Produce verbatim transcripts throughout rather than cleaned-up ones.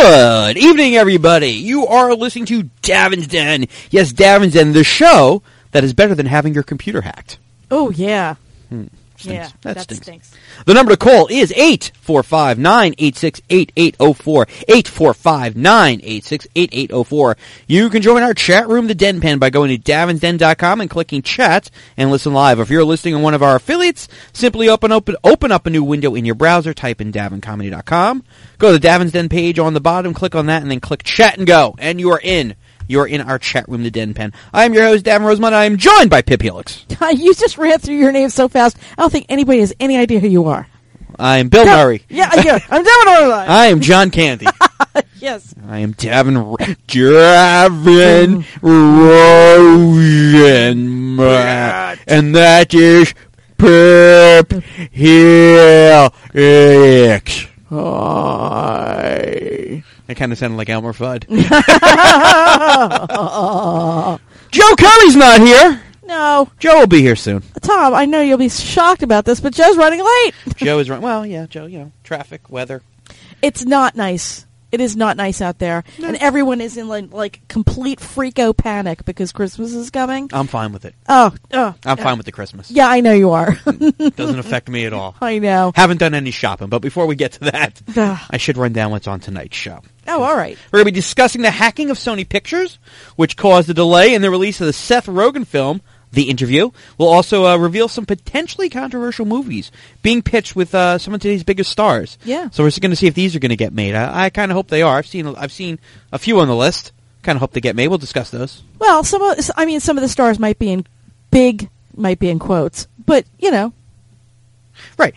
Good evening, everybody. You are listening to Davin's Den. Yes, Davin's Den, the show that is better than having your computer hacked. Oh, yeah. Hmm. Yeah, that, that stinks. stinks. The number to call is eight four five, nine eight six, eight eight zero four, eight four five, nine eight six, eight eight zero four. You can join our chat room, the Den Pen, by going to davins den dot com and clicking chat and listen live. If you're listening on one of our affiliates, simply open open open up a new window in your browser, type in davin comedy dot com, go to the Davin's Den page on the bottom, click on that, and then click chat and go, and you are in. You are in our chat room, the Den Pen. I am your host, Davin Rosemont. I am joined by Pip Helix. You just ran through your name so fast, I don't think anybody has any idea who you are. I am Bill no, Murray. Yeah, yeah. I'm Davin Rosemont. I am John Candy. Yes. I am Davin Davin Rosemont. And that is Pip Helix. Hi. That kind of sounded like Elmer Fudd. Joe Curry's not here. No. Joe will be here soon. Tom, I know you'll be shocked about this, but Joe's running late. Joe is running. Well, yeah, Joe, you know, traffic, weather. It's not nice. It is not nice out there. No. And everyone is in like, like complete freako panic because Christmas is coming. I'm fine with it. Oh. oh I'm uh, fine with the Christmas. Yeah, I know you are. Doesn't affect me at all. I know. Haven't done any shopping, but before we get to that, I should run down what's on tonight's show. Oh, all right. We're going to be discussing the hacking of Sony Pictures, which caused a delay in the release of the Seth Rogen film, The Interview. We'll also uh, reveal some potentially controversial movies being pitched with uh, some of today's biggest stars. Yeah. So we're just going to see if these are going to get made. I, I kind of hope they are. I've seen I've seen a few on the list. Kind of hope they get made. We'll discuss those. Well, some of, I mean, some of the stars might be in big, might be in quotes, but you know. Right.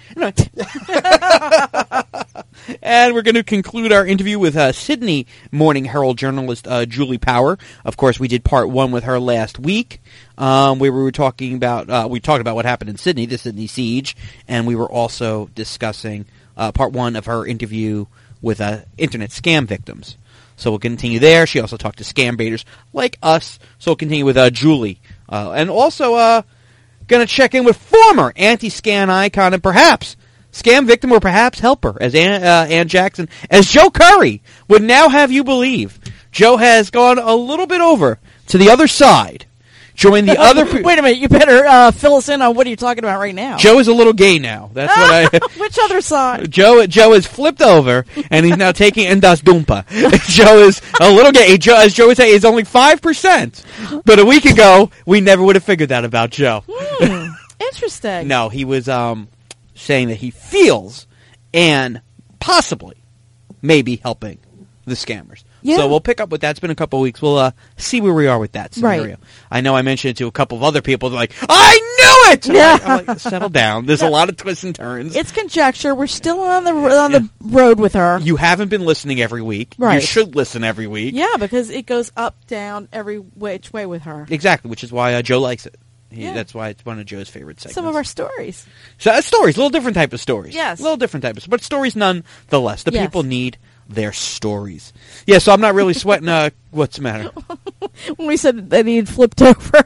And we're going to conclude our interview with uh, Sydney Morning Herald journalist uh, Julie Power. Of course, we did part one with her last week, um, where we were talking about uh, we talked about what happened in Sydney, the Sydney siege, and we were also discussing uh, part one of her interview with uh, internet scam victims. So we'll continue there. She also talked to scam baiters like us. So we'll continue with uh, Julie, uh, and also uh, going to check in with former anti-scam icon and perhaps scam victim or perhaps helper, as Ann, uh, Ann Jackson, as Joe Curry would now have you believe. Joe has gone a little bit over to the other side. Join the other... Pe- Wait a minute, you better uh, fill us in on what are you talking about right now. Joe is a little gay now. That's what I... Which other side? Joe Joe is flipped over, and he's now taking Endas Dumpa. Joe is a little gay. Joe, as Joe would say, is only five percent. But a week ago, we never would have figured that about Joe. Hmm, interesting. No, he was um, saying that he feels and possibly maybe helping the scammers. Yeah. So we'll pick up with that. It's been a couple of weeks. We'll uh, see where we are with that scenario. Right. I know I mentioned it to a couple of other people. They're like, I knew it! I'm, yeah. like, I'm like, settle down. There's a lot of twists and turns. It's conjecture. We're still on the on the road with her. You haven't been listening every week. Right. You should listen every week. Yeah, because it goes up, down, every which way with her. Exactly, which is why uh, Joe likes it. He, Yeah. That's why it's one of Joe's favorite segments. Some of our stories. So, uh, stories, a little different type of stories. Yes. A little different type of, but stories nonetheless. The Yes. people need their stories. Yeah, so I'm not really sweating. Uh, what's the matter? When we said that he'd flipped over,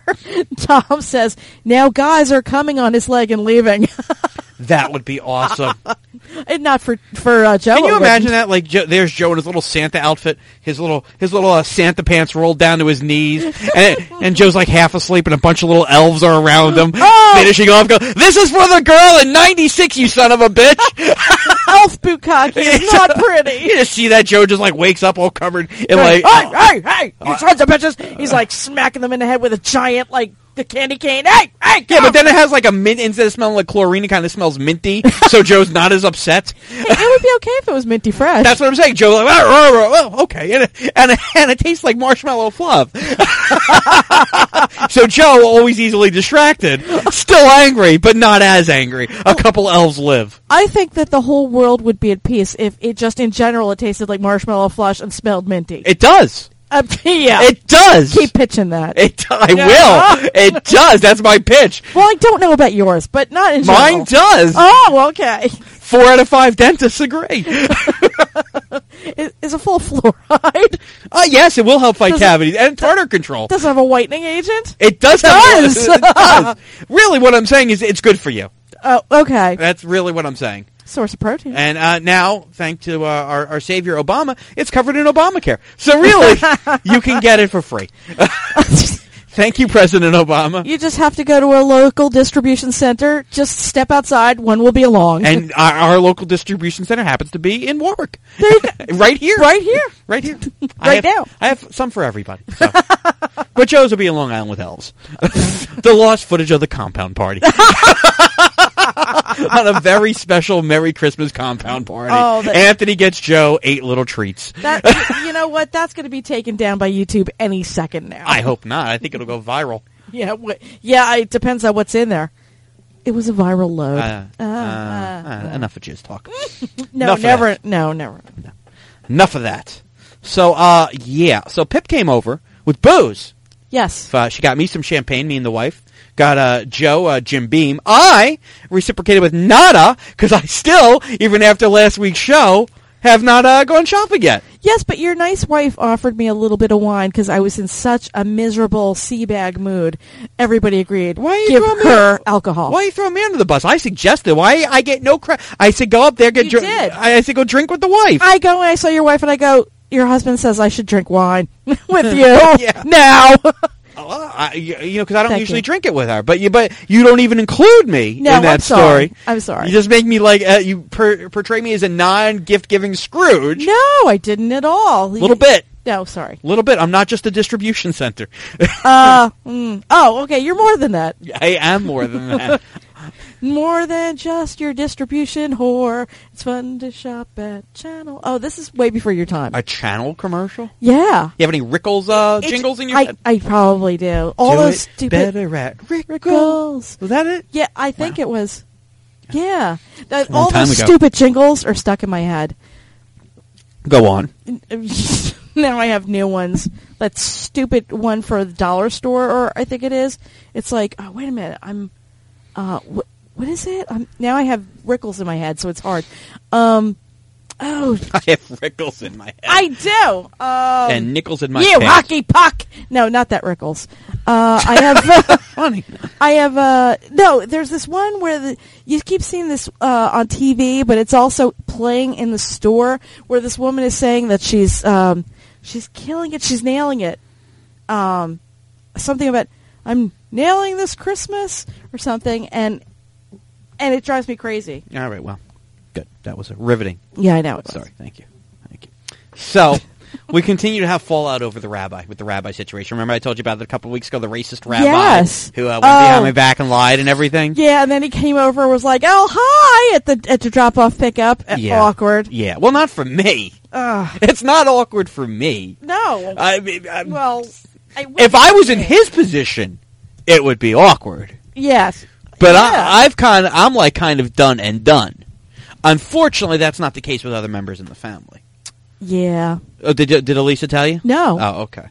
Tom says, now guys are coming on his leg and leaving. That would be awesome. And not for, for uh, Joe. Can you it imagine wouldn't. that? Like, Joe, there's Joe in his little Santa outfit, his little his little uh, Santa pants rolled down to his knees, and, and Joe's like half asleep, and a bunch of little elves are around him, Oh! finishing off. Go, this is for the girl in ninety-six, you son of a bitch! Elf Bukkake is not pretty. You just see that Joe just like wakes up all covered in like, Hey, hey, hey, you sons of bitches! He's like smacking them in the head with a giant, like, the candy cane. Hey, hey, yeah, but then it has like a mint, instead of smelling like chlorine, it kind of smells minty, so Joe's not as upset. Hey, it would be okay if it was minty fresh. That's what I'm saying. Joe's like, oh, oh, okay, and it, and, it, and it tastes like marshmallow fluff. So Joe, always easily distracted, still angry, but not as angry. A couple elves live. I think that the whole world would be at peace if it just in general it tasted like marshmallow flush and smelled minty. It does. Uh, yeah. It does. Keep pitching that. It. I Yeah. will. It does. That's my pitch. Well, I don't know about yours, but not in general. Mine does. Oh, okay. Four out of five dentists agree. Is, is it full of fluoride? Uh, yes, it will help fight Does it- cavities and tartar control. Does it have a whitening agent? It does. It have- does. It does. Really, what I'm saying is it's good for you. Oh, okay. That's really what I'm saying. Source of protein. And uh, now, thanks to uh, our, our savior Obama, it's covered in Obamacare. So really, you can get it for free. Thank you, President Obama. You just have to go to a local distribution center. Just step outside. One will be along. And our, our local distribution center happens to be in Warwick. There you go. Right here. Right here. Right here. Right I have, now. I have some for everybody. So. But Joe's will be in Long Island with elves. The lost footage of the compound party. On a very special Merry Christmas compound party. Oh, that- Anthony gets Joe eight little treats. That, you know what? That's going to be taken down by YouTube any second now. I hope not. I think it'll go viral. Yeah, wh- yeah. It depends on what's in there. It was a viral load. Uh, Uh, uh, uh, uh, enough of jizz talk. no, enough of never. that. No, never. Enough of that. So, uh, yeah. So Pip came over with booze. Yes. Uh, she got me some champagne, me and the wife. Got uh, Joe, uh, Jim Beam. I reciprocated with nada, because I still, even after last week's show, have not uh, gone shopping yet. Yes, but your nice wife offered me a little bit of wine because I was in such a miserable sea bag mood. Everybody agreed. Why are you Give throwing her me, alcohol. Why are you throwing me under the bus? I suggested. Why I get no credit? I said go up there, get You drink. did. I, I said go drink with the wife. I go and I saw your wife and I go, your husband says I should drink wine with you Yeah. now. Well, I, you you know, because I don't Thank usually you. drink it with her, but you, but you don't even include me No, in that I'm sorry. story. I'm sorry. You just make me like uh, you per, portray me as a non-gift giving Scrooge. No, I didn't at all. A little bit, No, sorry. a little bit. I'm not just a distribution center. Uh, mm, oh, okay. You're more than that. I am more than that. More than just your distribution whore. It's fun to shop at Channel. Oh, this is way before your time. A channel commercial? Yeah. You have any Rickles uh, It's- jingles in your I, head? I probably do. All Do those it stupid better at Rickles. Rickles. Was that it? Yeah, I think Wow. it was. Yeah. That, Long all time those ago. stupid jingles are stuck in my head. Go on. Now I have new ones. That stupid one for the dollar store, or I think it is. It's like, oh, wait a minute. I'm, uh, wh- what is it? I'm, now I have Rickles in my head, so it's hard. Um, oh, I have Rickles in my head. I do. Um, and nickels in my you pants. hockey puck. No, not that Rickles. Uh, I have. Uh, Funny. I have. Uh, no, there's this one where the, you keep seeing this uh, on T V, but it's also playing in the store where this woman is saying that she's um, she's killing it, she's nailing it. Um, something about I'm nailing this Christmas or something, and and it drives me crazy. All right, well, good. That was a riveting. Yeah, I know. It was. Sorry, thank you. Thank you. So, we continue to have fallout over the rabbi, with the rabbi situation. Remember I told you about it a couple of weeks ago, the racist rabbi Yes. who uh, went Oh. behind my back and lied and everything? Yeah, and then he came over and was like, "Oh, hi!" at the at the drop off pickup. Uh, Yeah. Awkward. Yeah, well, not for me. Ugh. It's not awkward for me. No. I mean, I, well, I if I was in his position, it would be awkward. yes. But Yeah. I, I've kind of, I'm like kind of done and done. Unfortunately, that's not the case with other members in the family. Yeah. Oh, did did Elisa tell you? No. Oh, okay.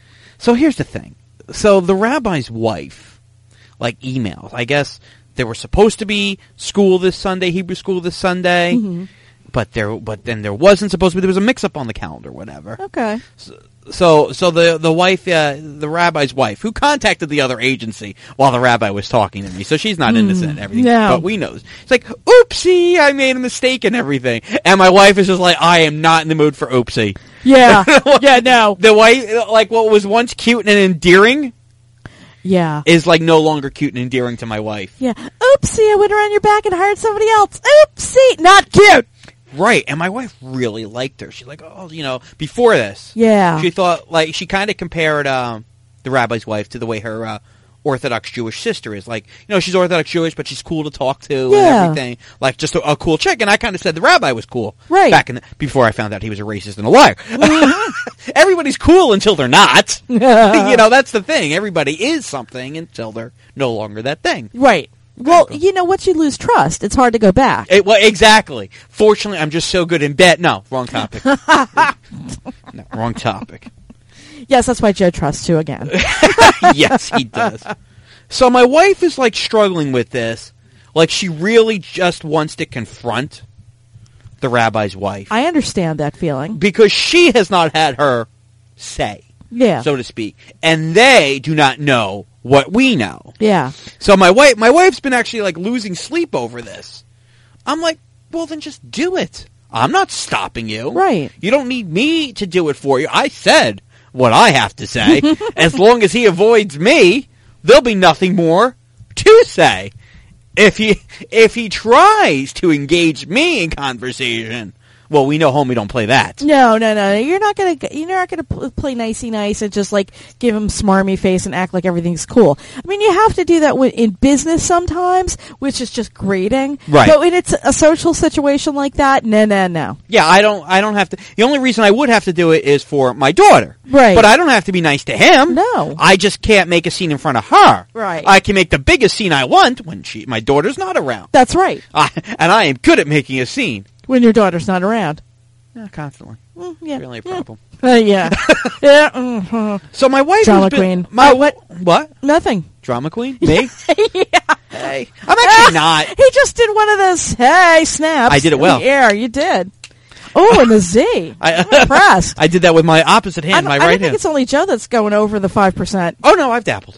So here's the thing. So the rabbi's wife, like, emails. I guess there was supposed to be school this Sunday, Hebrew school this Sunday, Mhm. but there, but then there wasn't supposed to be. There was a mix-up on the calendar, whatever. Okay. So, so the the wife, uh, the rabbi's wife, who contacted the other agency while the rabbi was talking to me, so she's not innocent and everything. no. But we know. It's like, oopsie, I made a mistake and everything. And my wife is just like, I am not in the mood for oopsie. Yeah. yeah. No. The wife, like what was once cute and endearing, Yeah. is like no longer cute and endearing to my wife. Yeah. Oopsie! I went around your back and hired somebody else. Oopsie! Not cute. Right, and my wife really liked her. She's like, oh, you know, before this, Yeah. she thought, like, she kind of compared um, the rabbi's wife to the way her uh, Orthodox Jewish sister is. Like, you know, she's Orthodox Jewish, but she's cool to talk to Yeah. and everything. Like, just a, a cool chick. And I kind of said the rabbi was cool. Right. Back in the, before I found out he was a racist and a liar. Everybody's cool until they're not. You know, that's the thing. Everybody is something until they're no longer that thing. Right. Well, you know, once you lose trust, it's hard to go back. It, well, exactly. Fortunately, I'm just so good in bed. No, wrong topic. No, wrong topic. Yes, that's why Joe trusts you again. Yes, he does. So my wife is like struggling with this. Like she really just wants to confront the rabbi's wife. I understand that feeling. Because she has not had her say, Yeah. so to speak. And they do not know what we know. Yeah. So my wife, my wife's been actually like losing sleep over this. I'm like, Well, then just do it. I'm not stopping you. Right. You don't need me to do it for you. I said what I have to say. As long as he avoids me, there'll be nothing more to say. If he if he tries to engage me in conversation, well, we know homie don't play that. No, no, no. You're not gonna. You're not gonna play nicey nice and just like give him smarmy face and act like everything's cool. I mean, you have to do that in business sometimes, which is just grating. Right. But when it's a social situation like that, no, no, no. Yeah, I don't. I don't have to. The only reason I would have to do it is for my daughter. Right. But I don't have to be nice to him. No. I just can't make a scene in front of her. Right. I can make the biggest scene I want when she, my daughter's not around. That's right. I, and I am good at making a scene. When your daughter's not around. Yeah, constantly. Mm, yeah. Really a problem. Uh, yeah. yeah. Mm-hmm. So my wife Drama has been, queen. My Uh, what? What? Nothing. Drama queen? Me? yeah. Hey, I'm actually not. He just did one of those hey snaps. I did it well. Yeah, you did. Oh, and the Z. I, I'm impressed. I did that with my opposite hand, I my I right don't think hand. it's only Joe that's going over the five percent. Oh no, I've dabbled.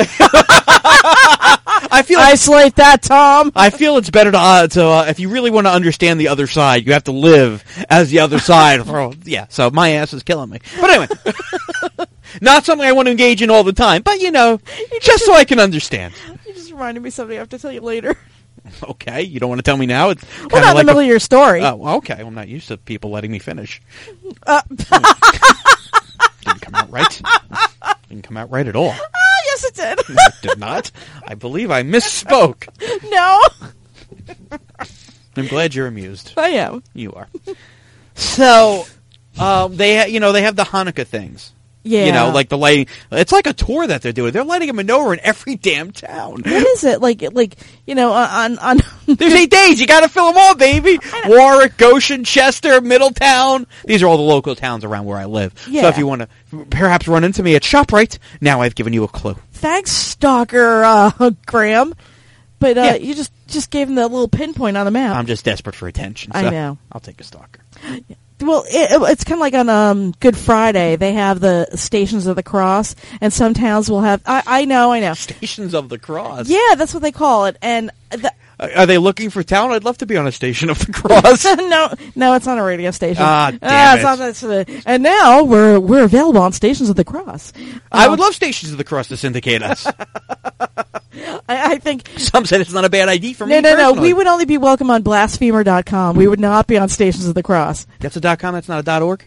I feel. Isolate that, Tom. I feel it's better to, uh, to uh, if you really want to understand the other side, you have to live as the other side. For, yeah, so my ass is killing me. But anyway, not something I want to engage in all the time, but you know, you just so I can understand. You just reminded me of something I have to tell you later. Okay, you don't want to tell me now? It's Well, kind not of in like the middle a, of your story. Oh, okay. Well, I'm not used to people letting me finish. Uh, Didn't come out right. Didn't come out right at all. ah, yes, it did. It did not. I believe I misspoke. No, I'm glad you're amused. I am. You are. So, um, they ha- you know they have the Hanukkah things. Yeah. You know, like the lighting. It's like a tour that they're doing. They're lighting a menorah in every damn town. What is it like? Like you know, on on. There's eight days. You got to fill them all, baby. Warwick, Goshen, Chester, Middletown. These are all the local towns around where I live. Yeah. So if you want to perhaps run into me at ShopRite, now I've given you a clue. Thanks, Stalker uh, Graham. But uh, Yeah. you just just gave him that little pinpoint on the map. I'm just desperate for attention. I so know. I'll take a stalker. Well, it, it's kind of like on um, Good Friday. They have the Stations of the Cross, and some towns will have. I, I know, I know. Stations of the Cross. Yeah, that's what they call it. And the, Are they looking for talent? I'd love to be on a Station of the Cross. no, no, it's not a radio station. Ah, damn Ah, it. it's not, that's the- and now we're we're available on Stations of the Cross. I Um, would love Stations of the Cross to syndicate us. I, I think. Some said it's not a bad idea for No, me no, no. personally. We would only be welcome on blasphemer dot com. We would not be on Stations of the Cross. That's a dot com. That's not a dot org.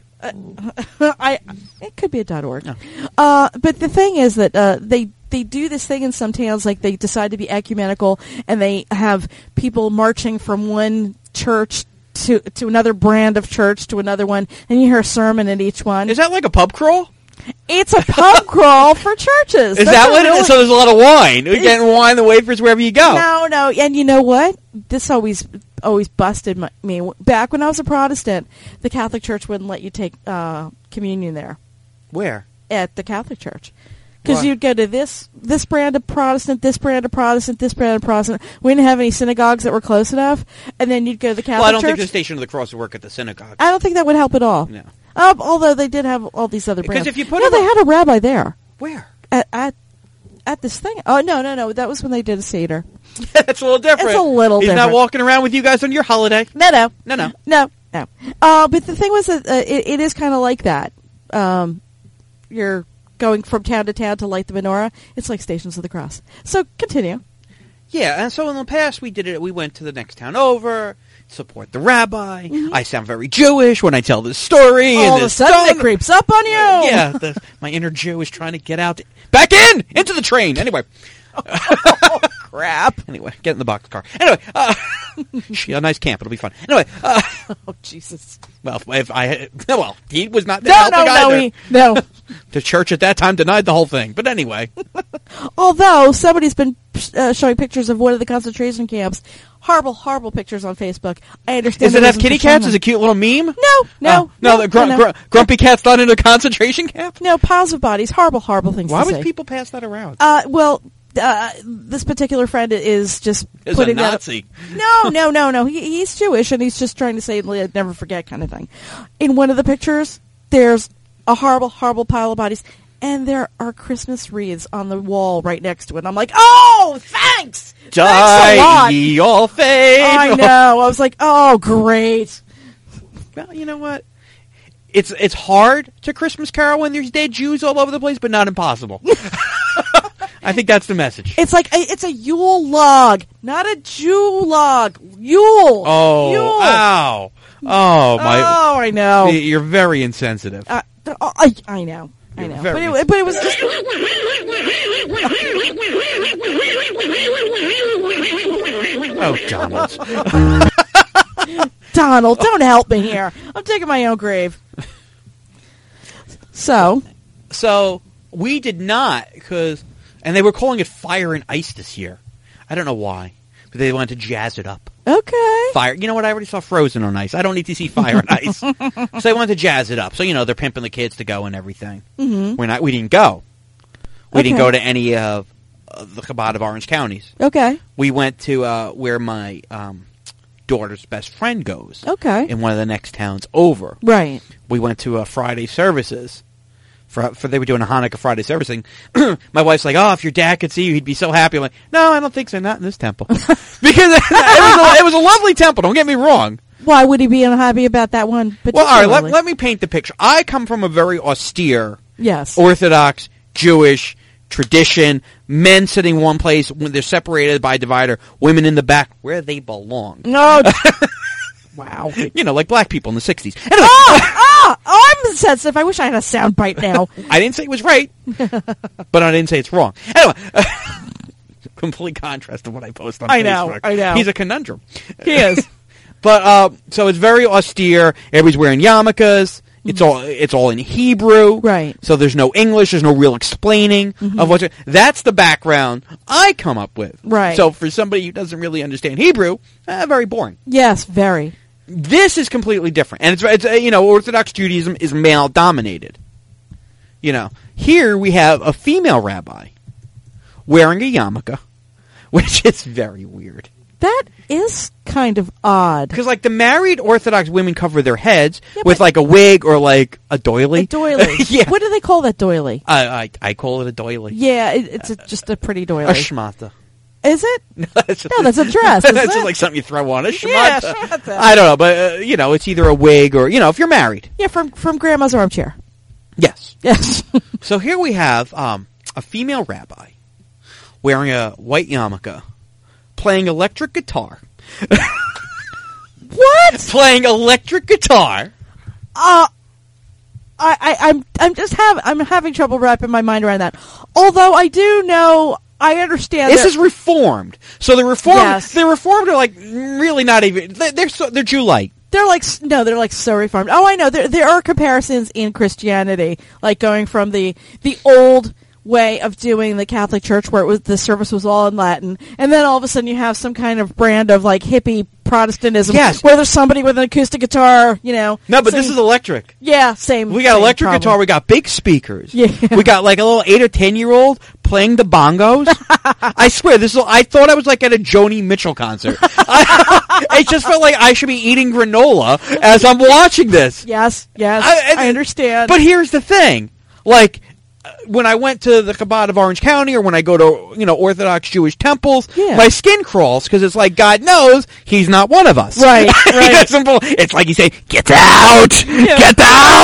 I it could be a dot org. No. Uh, but the thing is that uh, they they do this thing in some towns, like they decide to be ecumenical, and they have people marching from one church to to another brand of church to another one, and you hear a sermon at each one. Is that like a pub crawl? It's a pub crawl for churches. Is That's that what it really- is? So there's a lot of wine. You're getting wine, the wafers, wherever you go. No, no, and you know what? This always always busted my, me. Back when I was a Protestant, the Catholic Church wouldn't let you take uh, communion there Where? at the Catholic Church. Because Why? you'd go to this this brand of Protestant, this brand of Protestant, this brand of Protestant. We didn't have any synagogues that were close enough, and then you'd go to the Catholic Well, I don't Church. think the Station of the Cross would work at the synagogue. I don't think that would help at all. No. Um, although they did have all these other Because brands. if you put no, them they on- had a rabbi there Where? at, at at this thing. Oh no, no, no! That was when they did a Seder. That's a little different. It's a little He's not different. walking around with you guys on your holiday. No, no, No, no. no, no. Uh, but the thing was that uh, it, it is kind of like that. Um, you're going from town to town to light the menorah. It's like Stations of the Cross. So continue. Yeah, and so in the past we did it. We went to the next town over, support the rabbi. Mm-hmm. I sound very Jewish when I tell this story. All and of a this sudden, done. it creeps up on you. Yeah, the, my inner Jew is trying to get out, back in into the train. Anyway, Oh, crap. anyway, get in the box car. Anyway, uh, she a nice camp. It'll be fun. Anyway, uh, Oh, Jesus. well, if I well, he was not there No, helping no, no, either. he, no. The church at that time denied the whole thing. But anyway, Although somebody's been uh, showing pictures of one of the concentration camps. Horrible, horrible pictures on Facebook. I understand. does it there have was kitty a persona. cats? Is it a cute little meme? No, no, Oh, no. no, the gr- no, gr- grumpy cat's not in a concentration camp. no. Piles of bodies. Horrible, horrible things Why to would say. people pass that around? Uh, well, uh, this particular friend is just Is a putting that. Nazi. No, no, no, no. He, he's Jewish, and he's just trying to say "Li- never forget" kind of thing. In one of the pictures, there's a horrible, horrible pile of bodies, and there are Christmas wreaths on the wall right next to it. I'm like, oh, thanks! Die thanks a lot. ye all fade. I know. I was like, oh, great. Well, you know what? It's it's hard to Christmas carol when there's dead Jews all over the place, but not impossible. I think that's the message. It's like, a, it's a Yule log, not a Jew log. Yule. Oh, Yule. ow. Oh, my. Oh, I know. You're very insensitive. Uh, I, I know. I know. But it, but it was just... Oh, Donald. Donald, don't help me here. I'm taking my own grave. So... So, we did not, because... And they were calling it Fire and Ice this year. I don't know why. But they wanted to jazz it up. Okay. Fire. You know what? I already saw Frozen on Ice. I don't need to see Fire and Ice. So they wanted to jazz it up. So, you know, they're pimping the kids to go and everything. Mm-hmm. We're not, we didn't go. We Okay. didn't go to any of uh, the Chabad of Orange counties. Okay. We went to uh, where my um, daughter's best friend goes. Okay. In one of the next towns over. Right. We went to uh, Friday services. For, for they were doing a Hanukkah Friday service thing. My wife's like, oh, if your dad could see you, he'd be so happy. I'm like, no, I don't think so. Not in this temple. Because it, was a, it was a lovely temple. Don't get me wrong. Why would he be unhappy about that one? Well, all right, let, let me paint the picture. I come from a very austere, yes, Orthodox, Jewish tradition. Men sitting one place when they're separated by a divider. Women in the back where they belong. No. Wow. You know, like black people in the sixties. Anyway. Oh, oh, oh, I'm sensitive. I wish I had a sound bite now. I didn't say it was right, but I didn't say it's wrong. Anyway. Complete contrast to what I post on I Facebook. know, I know. He's a conundrum. He is. But, uh, so it's very austere. Everybody's wearing yarmulkes. It's all it's all in Hebrew. Right. So there's no English. There's no real explaining Mm-hmm. of what's... That's the background I come up with. Right. So for somebody who doesn't really understand Hebrew, eh, very boring. Yes, very. This is completely different. And it's, it's uh, you know, Orthodox Judaism is male-dominated. You know, here we have a female rabbi wearing a yarmulke, which is very weird. That is kind of odd. Because, like, the married Orthodox women cover their heads Yeah, with, but- like, a wig or, like, a doily. A doily. Yeah. What do they call that doily? I, I I call it a doily. Yeah, it, it's a, just a pretty doily. A shmata. Is it? No, that's, No, that's a dress, isn't That's it? just like something you throw on. A shmata. Yeah, shmata. I don't know, but, uh, you know, it's either a wig or, you know, if you're married. Yeah, from from Grandma's armchair. Yes. Yes. So here we have um, a female rabbi wearing a white yarmulke, playing electric guitar. What? Playing electric guitar. Uh, I, I, I'm, I'm just have, I'm having trouble wrapping my mind around that. Although I do know, I understand. This that- is reformed. So the reformed, Yes. the reformed are like really not even. They're they're, so, they're Jew-like. They're like s- no, they're like so reformed. Oh, I know. There there are comparisons in Christianity, like going from the the old way of doing the Catholic Church, where it was the service was all in Latin, and then all of a sudden you have some kind of brand of like hippie Protestantism, Yes. where there's somebody with an acoustic guitar, you know. No, but this singing- is electric. yeah, same. We got same electric problem. guitar. We got big speakers. Yeah. We got like a little eight or ten year old playing the bongos. I swear, this is. I thought I was like at a Joni Mitchell concert. I, it just felt like I should be eating granola as I'm watching this. Yes, yes, I- I, I- understand. But here's the thing, like. uh, When I went to the Chabad of Orange County, or when I go to you know Orthodox Jewish temples, Yeah. my skin crawls because it's like God knows he's not one of us. Right, He right. doesn't bel- It's like you say, "Get out, get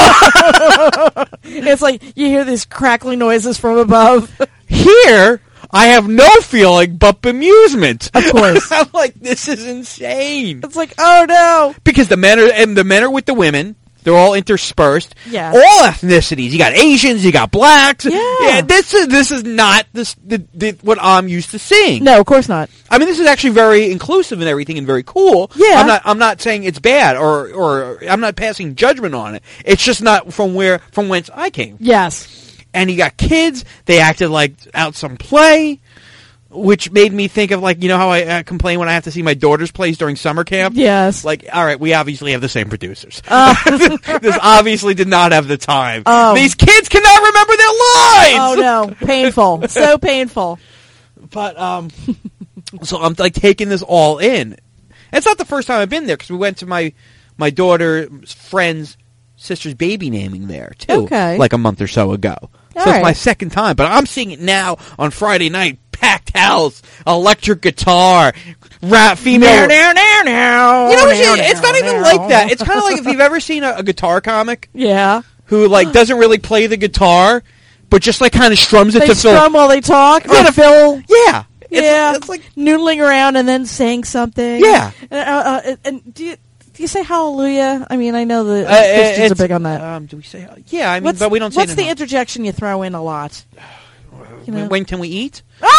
out." It's like you hear these crackling noises from above. Here, I have no feeling but bemusement. Of course. I'm like, this is insane. It's like, oh no. Because the men are and the men are with the women. They're all interspersed. Yes. All ethnicities. You got Asians. You got blacks. Yeah. this is this is not this the, the, what I'm used to seeing. No, of course not. I mean, this is actually very inclusive and everything, and very cool. Yeah. I'm not. I'm not saying it's bad, or or I'm not passing judgment on it. It's just not from where from whence I came. Yes. And you got kids. They acted like out some play, which made me think of like you know how I uh, complain when I have to see my daughter's plays during summer camp. Yes. Like, all right, we obviously have the same producers. Uh. This obviously did not have the time. Oh. These kids cannot remember their lines. Oh no, painful. So painful. But um, so I'm like taking this all in. It's not the first time I've been there because we went to my my daughter's friend's sister's baby naming there too. Okay. Like a month or so ago. All so right. it's my second time, but I'm seeing it now on Friday night. Packed house, electric guitar, rap, female. Now, now, now, You know, now, it's, it's not now, even now. like that. It's kind of like if you've ever seen a, a guitar comic Yeah. who like doesn't really play the guitar, but just like kind of strums it They to strum fill. while they talk. Kinda Or fill. Yeah, it's, Yeah. it's like Noodling around and then saying something. Yeah. And, uh, uh, and do you do you say hallelujah? I mean, I know the uh, Christians it's- are big on that. Um, do we say? Yeah, I mean, what's but we don't say. what's it the enough. interjection you throw in a lot? You know? When can we eat?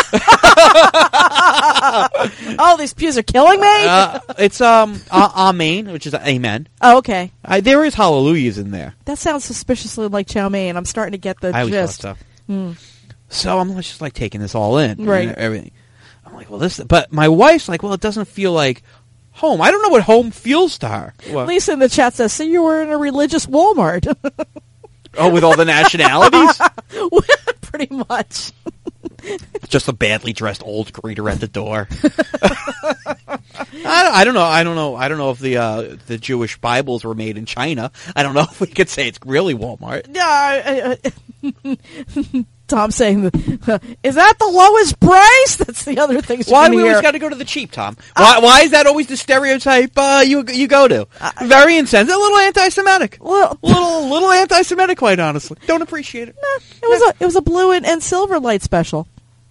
Oh, these pews are killing me. uh, it's um, uh, amen, which is amen. Oh, okay. Uh, there is hallelujahs in there. That sounds suspiciously like chow mein. I'm starting to get the I always gist. thought so. Hmm. So I'm just like taking this all in, Right. and everything. I'm like, well, this, but my wife's like, well, it doesn't feel like home. I don't know what home feels to her. Well, Lisa in the chat says, "So you were in a religious Walmart." oh, with all the nationalities, Pretty much. just a badly dressed old greeter at the door. I, don't, I don't know. I don't know. I don't know if the uh, the Jewish Bibles were made in China. I don't know if we could say it's really Walmart. Yeah. I- I- Tom saying, the, "Is that the lowest price?" That's the other thing. Why do we always got to go to the cheap, Tom? Why, why is that always the stereotype uh, you you go to? Very insensitive, a little anti-Semitic, Well, little little anti-Semitic, quite honestly. Don't appreciate it, it was a it was a blue and, and silver light special.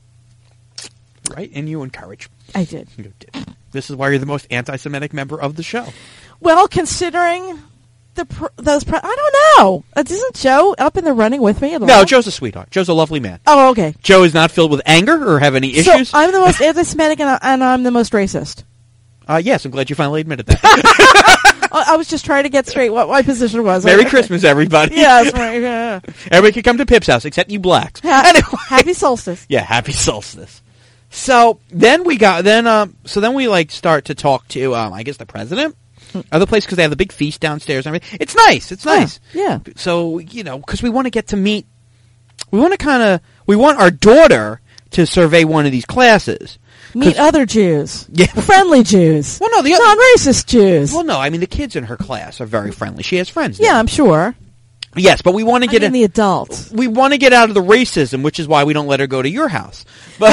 right? And you encourage. I did. You did. This is why you're the most anti-Semitic member of the show. Well, considering the pr- those, pr- I don't know. Uh, isn't Joe up in the running with me at all? No, Joe's a sweetheart. Joe's a lovely man. Oh, okay. Joe is not filled with anger or have any issues. So I'm the most anti-Semitic and, I, and I'm the most racist. uh, yes, I'm glad you finally admitted that. I, I was just trying to get straight what my position was. Merry Okay. Christmas, everybody. Yeah, that's right. Yeah. Everybody can come to Pip's house except you blacks. Ha- Anyway. Happy solstice. Yeah, happy solstice. So then we got then um so then we like start to talk to um I guess the president of the place because they have the big feast downstairs and everything. It's nice. It's nice. Yeah. So you know because we want to get to meet. We want to kind of we want our daughter to survey one of these classes. Meet other Jews. Yeah. Friendly Jews. Well, no, the other. Non-racist Jews. Well, no, I mean the kids in her class are very friendly. She has friends. yeah, there. I'm sure. Yes, but we want to I get mean in. the adults. We want to get out of the racism, which is why we don't let her go to your house. But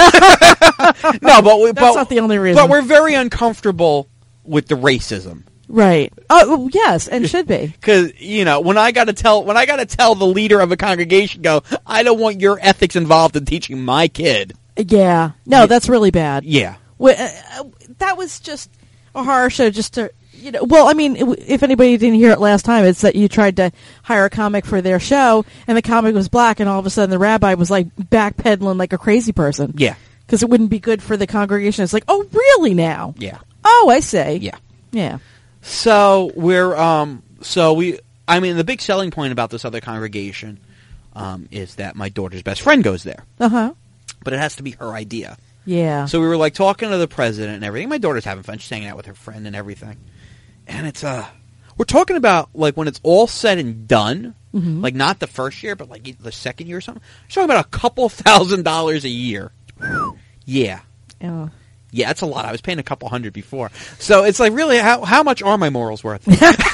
no, but we, That's but, not the only reason. But we're very uncomfortable with the racism Right. Oh, well, yes, and should be. because you know when I got to tell when I got to tell the leader of a congregation, go, I don't want your ethics involved in teaching my kid. Yeah. No, that's really bad. Yeah, Well, uh, that was just a horror show just to, you know, well, I mean, it- if anybody didn't hear it last time, it's that you tried to hire a comic for their show, and the comic was black, and all of a sudden the rabbi was, like, backpedaling like a crazy person. yeah, Because it wouldn't be good for the congregation. It's like, oh, really now? yeah, Oh, I see. yeah. Yeah. So we're um so we I mean the big selling point about this other congregation um is that my daughter's best friend goes there, Uh-huh. but it has to be her idea. Yeah. So we were like talking to the president and everything. My daughter's having fun. She's hanging out with her friend and everything. And it's uh we're talking about like when it's all said and done, Mhm. like not the first year, but like the second year or something. She's talking about a couple thousand dollars a year. Yeah. Oh. Yeah, that's a lot. I was paying a couple hundred before. So it's like, really, how how much are my morals worth?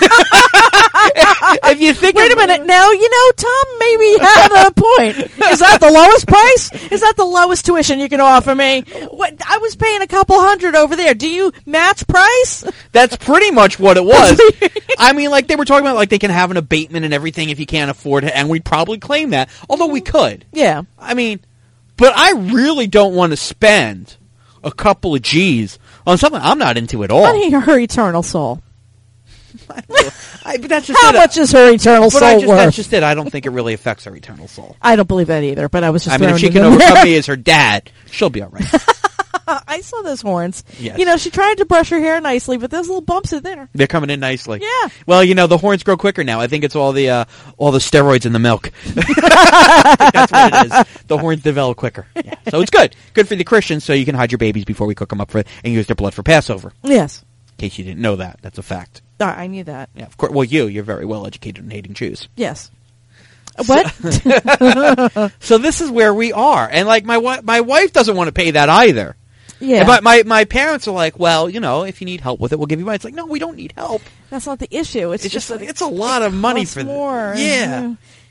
If you think Wait a of- minute. Now, you know, Tom maybe had a point. Is that the lowest price? Is that the lowest tuition you can offer me? What, I was paying a couple hundred over there. Do you match price? That's pretty much what it was. I mean, like, they were talking about, like, they can have an abatement and everything if you can't afford it, and we'd probably claim that, although we could. Yeah. I mean, but I really don't want to spend a couple of G's on something I'm not into at all. I need her eternal soul. I, but that's just How it. much is her eternal But soul I just, worth? that's just it. I don't think it really affects her eternal soul. I don't believe that either, but I was just I mean, if throwing she it can in there. overcome me as her dad, she'll be all right. I saw those horns. Yes. You know, she tried to brush her hair nicely, but those little bumps are there. They're coming in nicely. Yeah. Well, you know, the horns grow quicker now. I think it's all the uh, all the steroids in the milk. That's what it is. The horns develop quicker. Yeah. So it's good. Good for the Christians, so you can hide your babies before we cook them up for and use their blood for Passover. Yes. In case you didn't know that, that's a fact. Uh, I knew that. Yeah, of course. Well, you, you're very well educated in hating Jews. Yes. What? So this is where we are, and like my wi- my wife doesn't want to pay that either. Yeah. And my, my my parents are like, well, you know, if you need help with it, we'll give you money. It's like, no, we don't need help. That's not the issue. It's, It's just that it's a lot of money costs for more. the, yeah. Mhm.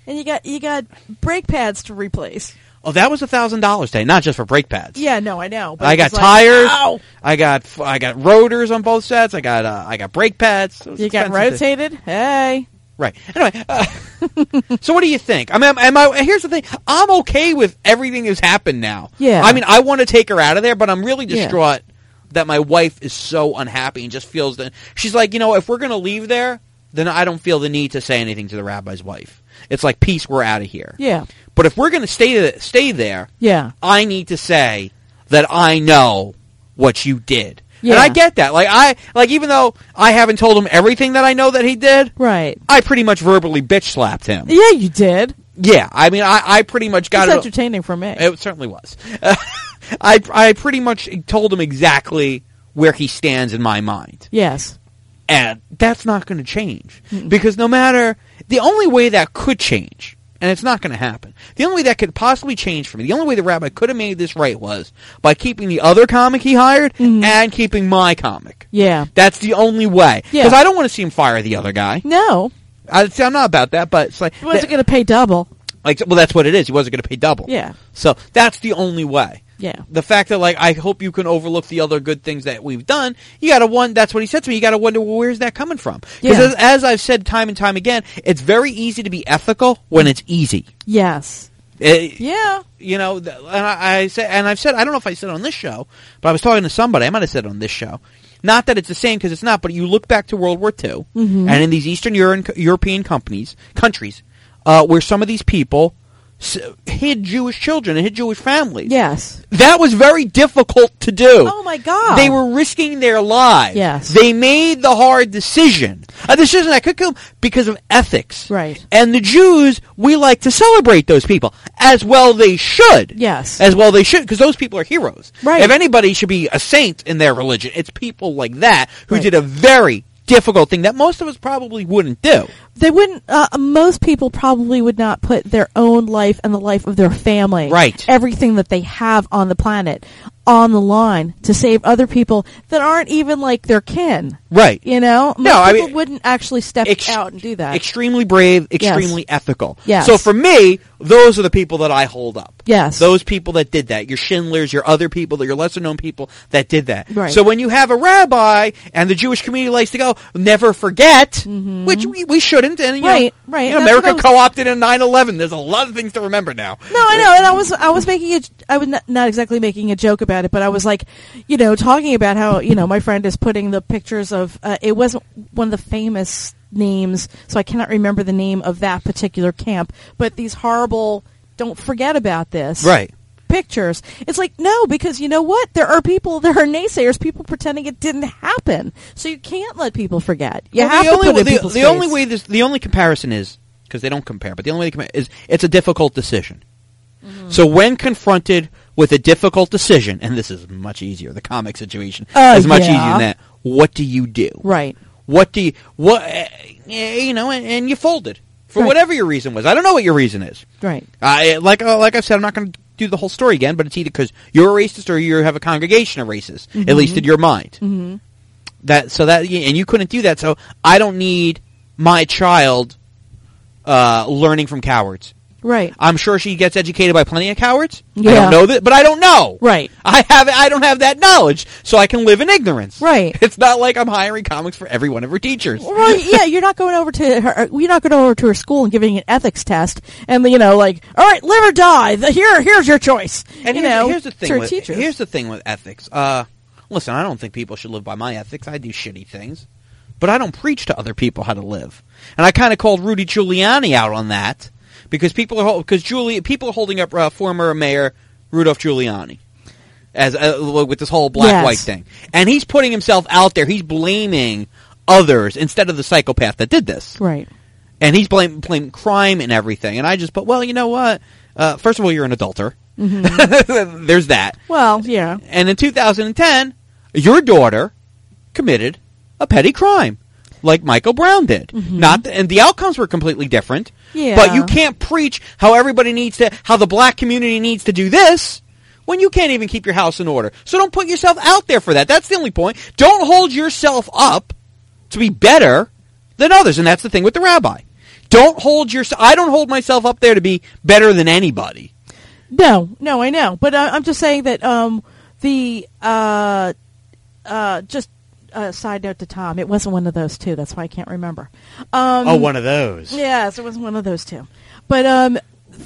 And you got you got brake pads to replace. Oh, that was a thousand dollars today, not just for brake pads. Yeah, no, I know. But I it got was tires. Like, ow! I got I got rotors on both sets. I got uh, I got brake pads. You got rotated. To... Hey. Right. Anyway, uh, so what do you think? I mean, am, am I? Here's the thing. I'm okay with everything that's happened now. Yeah. I mean, I want to take her out of there, but I'm really distraught yeah. that my wife is so unhappy and just feels that she's like, you know, if we're gonna leave there, then I don't feel the need to say anything to the rabbi's wife. It's like, peace, we're out of here. Yeah. But if we're going to stay stay there, yeah. I need to say that I know what you did. Yeah. And I get that. Like I like even though I haven't told him everything that I know that he did, right. I pretty much verbally bitch slapped him. Yeah, you did. Yeah, I mean I, I pretty much got it. It's entertaining for me. It certainly was. Uh, I I pretty much told him exactly where he stands in my mind. Yes. And that's not going to change. Mm-mm. Because no matter... The only way that could change, and it's not going to happen, the only way that could possibly change for me, the only way the rabbi could have made this right was by keeping the other comic he hired mm-hmm. and keeping my comic. Yeah. That's the only way. Yeah. Because I don't want to see him fire the other guy. No. I, see, I'm not about that, but it's like... He wasn't going to pay double. Like, well, that's what it is. He wasn't going to pay double. Yeah. So that's the only way. Yeah. The fact that, like, I hope you can overlook the other good things that we've done, you gotta wonder, that's what he said to me, you gotta wonder, well, where's that coming from? Because yeah. as, as I've said time and time again, it's very easy to be ethical when it's easy. Yes. It, yeah. You know, and I, I say, and I've said, I don't know if I said it on this show, but I was talking to somebody, I might have said it on this show. Not that it's the same, because it's not, but you look back to World War Two, mm-hmm. and in these Eastern Euro- European companies, countries, uh, where some of these people hid Jewish children and hid Jewish families. Yes. That was very difficult to do. Oh, my God. They were risking their lives. Yes. They made the hard decision. A decision that could kill them because of ethics. Right. And the Jews, we like to celebrate those people. As well they should. Yes. As well they should, because those people are heroes. Right. If anybody should be a saint in their religion, it's people like that who right. did a very difficult thing that most of us probably wouldn't do. They wouldn't, uh, most people probably would not put their own life and the life of their family, right. everything that they have on the planet, on the line to save other people that aren't even like their kin. Right. You know? Most no, I people mean, wouldn't actually step ex- out and do that. Extremely brave, extremely yes. ethical. Yes. So for me, those are the people that I hold up. Yes. Those people that did that. Your Schindlers, your other people, your lesser known people that did that. Right. So when you have a rabbi, and the Jewish community likes to go, never forget, mm-hmm. which we, we shouldn't, and you right, know, right. You know, America was... co-opted in nine eleven. There's a lot of things to remember now. No, I know, and I was I was making it. I was not, not exactly making a joke about it, but I was like, you know, talking about how, you know, my friend is putting the pictures of. Uh, it wasn't one of the famous names, so I cannot remember the name of that particular camp. But these horrible, don't forget about this, right? Pictures. It's like, no, because you know what? There are people, there are naysayers, people pretending it didn't happen. So you can't let people forget. You well, have the to only, put it in the, people's the face. only way this, the only comparison is, because they don't compare, but the only way they compare is it's a difficult decision. Mm-hmm. So when confronted with a difficult decision, and this is much easier, the comic situation uh, is much yeah. easier than that, what do you do? Right. What do you, what, uh, you know, and, and you folded. For right. whatever your reason was. I don't know what your reason is. Right. I like uh, like I've said, I'm not going to do the whole story again, but it's either because you're a racist or you have a congregation of racists, mm-hmm. at least in your mind. Mm-hmm. That so that and you couldn't do that, so I don't need my child uh, learning from cowards. Right. I'm sure she gets educated by plenty of cowards. Yeah. I don't know that, but I don't know. Right. I have I don't have that knowledge, so I can live in ignorance. Right. It's not like I'm hiring comics for every one of her teachers. Well, yeah, you're not going over to her. You're not going over to her school and giving an ethics test, and you know, like, all right, live or die. The, here, here's your choice. And you here's, know, here's the thing. to With, teachers. Here's the thing with ethics. Uh, listen, I don't think people should live by my ethics. I do shitty things, but I don't preach to other people how to live. And I kind of called Rudy Giuliani out on that. Because people are because Giuli, people are holding up uh, former Mayor Rudolph Giuliani as uh, with this whole black yes. white thing, and he's putting himself out there. He's blaming others instead of the psychopath that did this, right? And he's blaming blaming crime and everything. And I just, but well, you know what? Uh, first of all, you're an adulterer. Mm-hmm. There's that. Well, yeah. And in two thousand ten, your daughter committed a petty crime. Like Michael Brown did. Mm-hmm. Not the, and the outcomes were completely different. Yeah. But you can't preach how everybody needs to, how the black community needs to do this when you can't even keep your house in order. So don't put yourself out there for that. That's the only point. Don't hold yourself up to be better than others. And that's the thing with the rabbi. Don't hold your. I don't hold myself up there to be better than anybody. No, no, I know, but uh, I'm just saying that um, the uh, uh, just a uh, side note to Tom, it wasn't one of those two. That's why I can't remember. Um, oh, one of those. Yes, it wasn't one of those two. But um,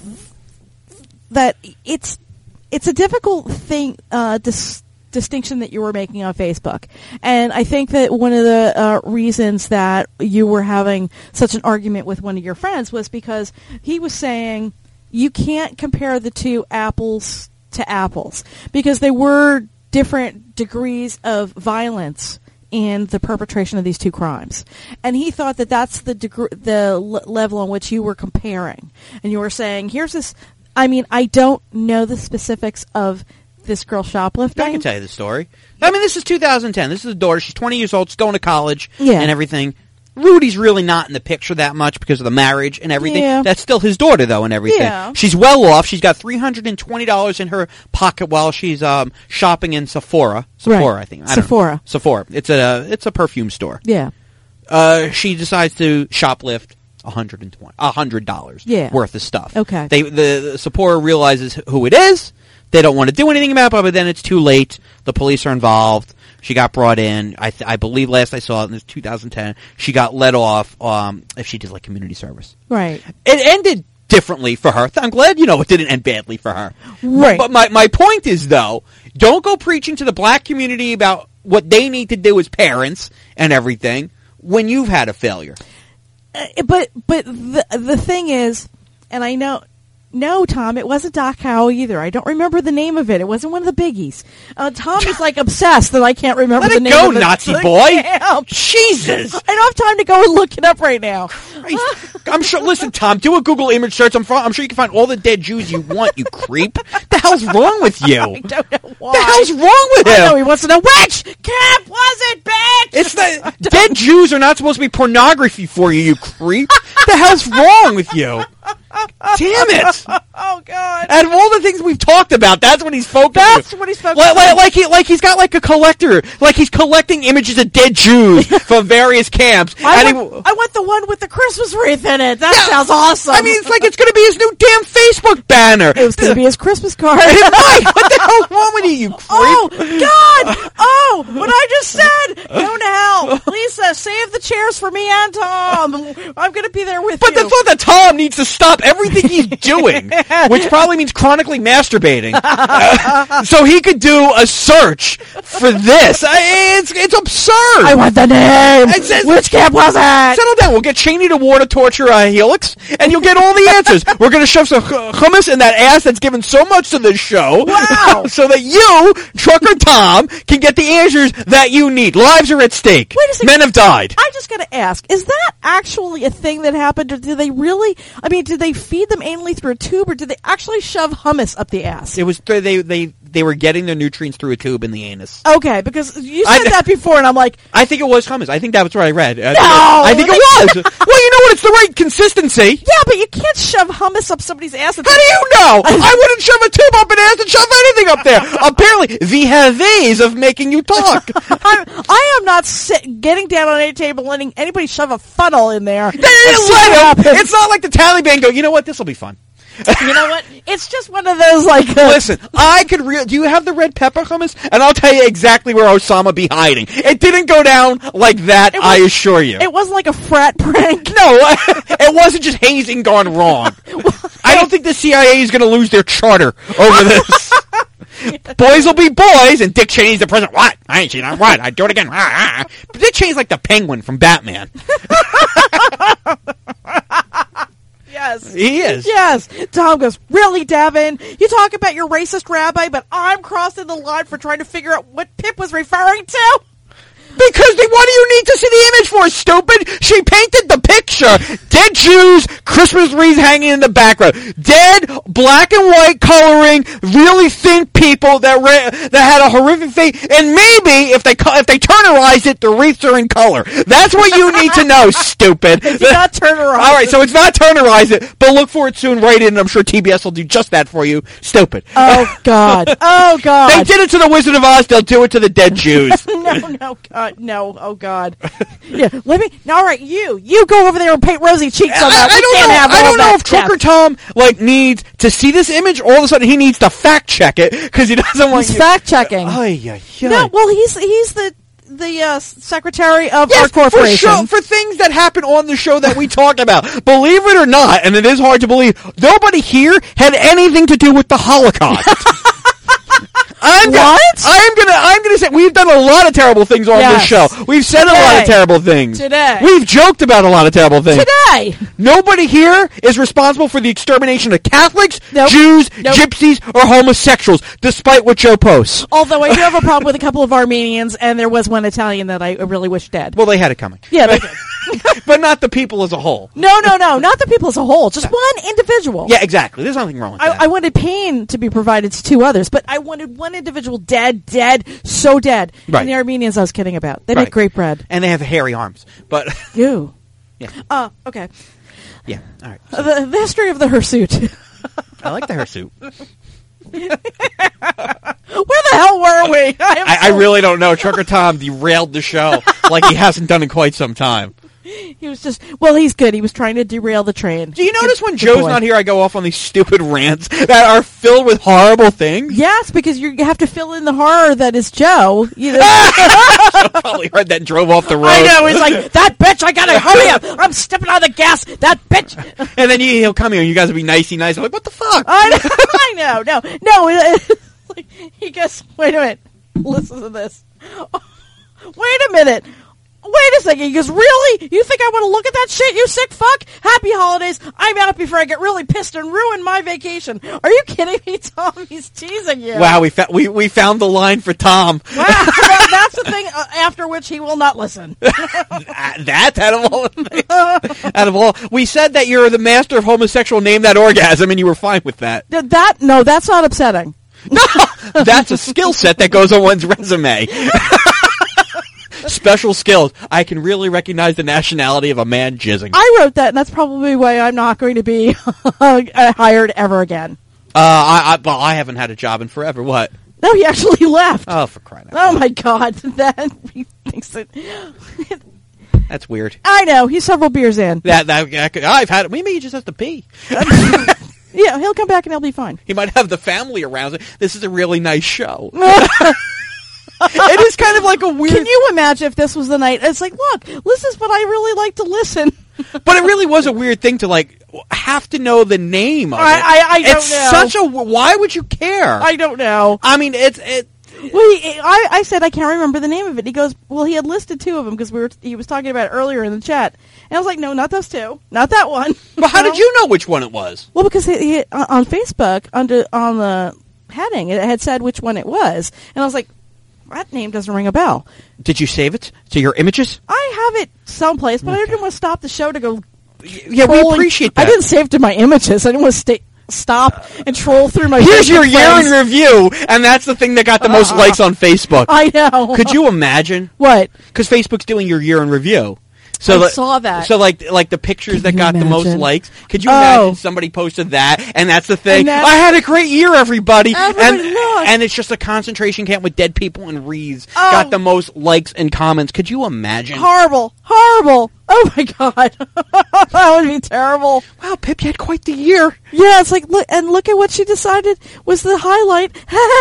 that it's it's a difficult thing. Uh, dis- distinction that you were making on Facebook, and I think that one of the uh, reasons that you were having such an argument with one of your friends was because he was saying you can't compare the two apples to apples because they were different degrees of violence in the perpetration of these two crimes, and he thought that that's the degre- the l- level on which you were comparing, and you were saying, here's this. I mean, I don't know the specifics of this girl shoplifting. I can tell you the story. I mean, this is two thousand ten. This is the daughter. She's twenty years old. She's going to college yeah. and everything. Rudy's really not in the picture that much because of the marriage and everything. Yeah. That's still his daughter, though, and everything. Yeah. She's well off. She's got three hundred twenty dollars in her pocket while she's um, shopping in Sephora. Sephora, right. I think. I Sephora. Don't know. Sephora. It's a, it's a perfume store. Yeah. Uh, she decides to shoplift one hundred twenty dollars one hundred dollars yeah. worth of stuff. Okay. They, the, the Sephora realizes who it is. They don't want to do anything about it, but then it's too late. The police are involved. She got brought in. I, th- I believe last I saw it, in two thousand ten, she got let off um, if she did like community service. Right. It ended differently for her. I'm glad, you know, it didn't end badly for her. Right. But my, my point is, though, don't go preaching to the black community about what they need to do as parents and everything when you've had a failure. Uh, but but the the thing is, and I know, no, Tom, it wasn't Doc Howell either. I don't remember the name of it. It wasn't one of the biggies. Uh, Tom is like obsessed that I can't remember Let the it name go, of it. Nazi I boy. can't. Jesus. I don't have time to go and look it up right now. Christ. I'm sure. Listen, Tom, do a Google image search. I'm, I'm sure you can find all the dead Jews you want. You creep. What the hell's wrong with you? I don't know why. What the hell's wrong with him? I know he wants to know which camp was it, bitch. It's the dead Jews are not supposed to be pornography for you. You creep. What the hell's wrong with you? Damn it! Oh God! Out of all the things we've talked about, that's what he's focused. That's what he's focused like, on. like, like he, like he's got like a collector, like he's collecting images of dead Jews from various camps. I and want, he, I want the one with the Christmas wreath in it. That Yeah. sounds awesome. I mean, it's like it's going to be his new damn Facebook banner. it was going to be his Christmas card. It might. What the hell's wrong with you, you creep? Oh God! Oh, what I just said! Go to hell, Lisa. Save the chairs for me and Tom. I'm going to be there with But you. the thought that Tom needs to stop everything he's doing, which probably means chronically masturbating, uh, so he could do a search for this. I, it's it's absurd. I want the name. It says- Which camp was it? Settle down. We'll get Cheney to war to torture uh, Helix, and you'll get all the answers. We're going to shove some hu- hummus in that ass that's given so much to this show, Wow. so that you, Trucker Tom, can get the answers that you need. Lives are at stake. Wait a second. Men have died. I just got to ask: is that actually a thing that happened, or did they really? I mean, did they feed them anally through a tube, or did they actually shove hummus up the ass? It was they they they were getting their nutrients through a tube in the anus. Okay, because you said I- that before, and I'm like, I think it was hummus. I think that was what I read. I No! think it, I think it was. Well, you know what? It's the right consistency. yeah, but you can't shove hummus up somebody's ass. How do you know? I wouldn't shove a tube up an ass and shove anything up there. Apparently, the have ways of making you talk. I'm, I am not sit, getting down on any table letting anybody shove a funnel in there. They didn't and see let what him. happens. It's not like the Taliban go, you know what? This will be fun. You know what? It's just one of those like. Uh, Listen, I could real. Do you have the red pepper hummus? And I'll tell you exactly where Osama be hiding. It didn't go down like that. was- I assure you. It wasn't like a frat prank. No, it wasn't just hazing gone wrong. I don't think the C I A is going to lose their charter over this. Boys will be boys, and Dick Cheney's the president. What? I ain't seen that. What? I'd do it again. But Dick Cheney's like the Penguin from Batman. Yes. He is. Yes. Tom goes, really, Devin? You talk about your racist rabbi, but I'm crossing the line for trying to figure out what Pip was referring to? Because they, what do you need to see the image for, stupid? She painted the picture. Dead Jews, Christmas wreaths hanging in the background. Dead, black and white coloring, really thin people that ra- that had a horrific fate, and maybe if they co- if they turnerized it, the wreaths are in color. That's what you need to know, stupid. They did not turnerize. All right, so it's not turnerize it, but look for it soon. Write it, and I'm sure T B S will do just that for you. Stupid. Oh God. Oh God. They did it to the Wizard of Oz. They'll do it to the dead Jews. no, no, God, no. Oh God. Yeah. Let me. All right, you, you go over there and paint rosy cheeks on that. I, I We don't can't know. have I all don't know that if Trucker stuff. Tom like needs to see this image. All of a sudden, he needs to fact check it because he doesn't want He's you. fact checking. Ay, ay, ay. No, well, he's he's the the uh, secretary of Yes, our corporation. For, show, for things that happen on the show that we talk about. Believe it or not, and it is hard to believe, nobody here had anything to do with the Holocaust. I'm gonna, What? I'm gonna, I'm gonna say we've done a lot of terrible things on Yes. this show. We've said Today. a lot of terrible things. Today. We've joked about a lot of terrible things. Today. Nobody here is responsible for the extermination of Catholics, Nope. Jews, Nope. gypsies, or homosexuals, despite what Joe posts. Although I do have a problem with a couple of Armenians, and there was one Italian that I really wish dead. Well, they had it coming. Yeah, they did. But not the people as a whole. No, no, no, not the people as a whole. Just one individual. Yeah, exactly. There's nothing wrong with that. I, I wanted pain to be provided to two others, but I wanted one individual dead, dead, so dead. Right. And the Armenians I was kidding about. They Right. make great bread. And they have hairy arms. But, Ew. yeah. Uh, okay. Yeah, all right. Uh, the, the history of the hirsute. I like the hirsute. Where the hell were we? I, am I, I so- really don't know. Trucker Tom derailed the show like he hasn't done in quite some time. He was just, well, he's good. He was trying to derail the train. Do you notice Good- when good Joe's boy. not here, I go off on these stupid rants that are filled with horrible things? Yes, because you have to fill in the horror that is Joe. You know? I probably heard that and drove off the road. I know. He's like, that bitch, I gotta hurry up. I'm stepping on the gas. That bitch. And then you, he'll come here and you guys will be nicey nice. I'm like, what the fuck? I know. I know. No, no. it- it- like, he goes, wait a minute. Listen to this. Wait a minute. Wait a second. He goes, really? You think I want to look at that shit, you sick fuck? Happy holidays. I'm out before I get really pissed and ruin my vacation. Are you kidding me, Tom? He's teasing you. Wow, we, fa- we, we found the line for Tom. Wow. Well, that's the thing uh, after which he will not listen. That's out of all things. Out of all, we said that you're the master of homosexual name that orgasm, and you were fine with that. Th- that, no, that's not upsetting. No, that's a skill set that goes on one's resume. Special skills. I can really recognize the nationality of a man jizzing. I wrote that, and that's probably why I'm not going to be hired ever again. Uh, I, I, well, I haven't had a job in forever. What? No, he actually left. Oh, for crying out Oh loud. my God, that he thinks that. That's weird. I know he's several beers in. That, that, that could- I've had it. Maybe he just has to pee. Yeah, he'll come back and he'll be fine. He might have the family around. This is a really nice show. It is kind of like a weird... Can you imagine if this was the night? It's like, look, this is what I really like to listen. But it really was a weird thing to, like, have to know the name of I- it. I- I don't it's know. such a... Why would you care? I don't know. I mean, it's... It, Well, he, I, I said I can't remember the name of it. He goes, well, he had listed two of them because we were. He was talking about it earlier in the chat, and I was like, no, not those two, not that one. but how No. did you know which one it was? Well, because he, he, on on Facebook under on the heading, it had said which one it was, and I was like, that name doesn't ring a bell. Did you save it to your images? I have it someplace, but I didn't want to stop the show to go. Yeah, we trolling. appreciate that. I didn't save it to my images. I didn't want to stay, stop and troll through my. Here's Facebook your year friends. in review, and that's the thing that got the most Uh, likes on Facebook. I know. Could you imagine? What? Because Facebook's doing your year in review. So I that- saw that. So like like the pictures Can that you got the most imagine? likes. Could you Oh. imagine somebody posted that, and that's the thing. And that- I had a great year, everybody. Everybody and look. and it's just a concentration camp with dead people and wreaths. Oh. Got the most likes and comments. Could you imagine? Horrible, horrible. Oh my God, that would be terrible. Wow, Pip, you had quite the year. Yeah, it's like look and look at what she decided was the highlight.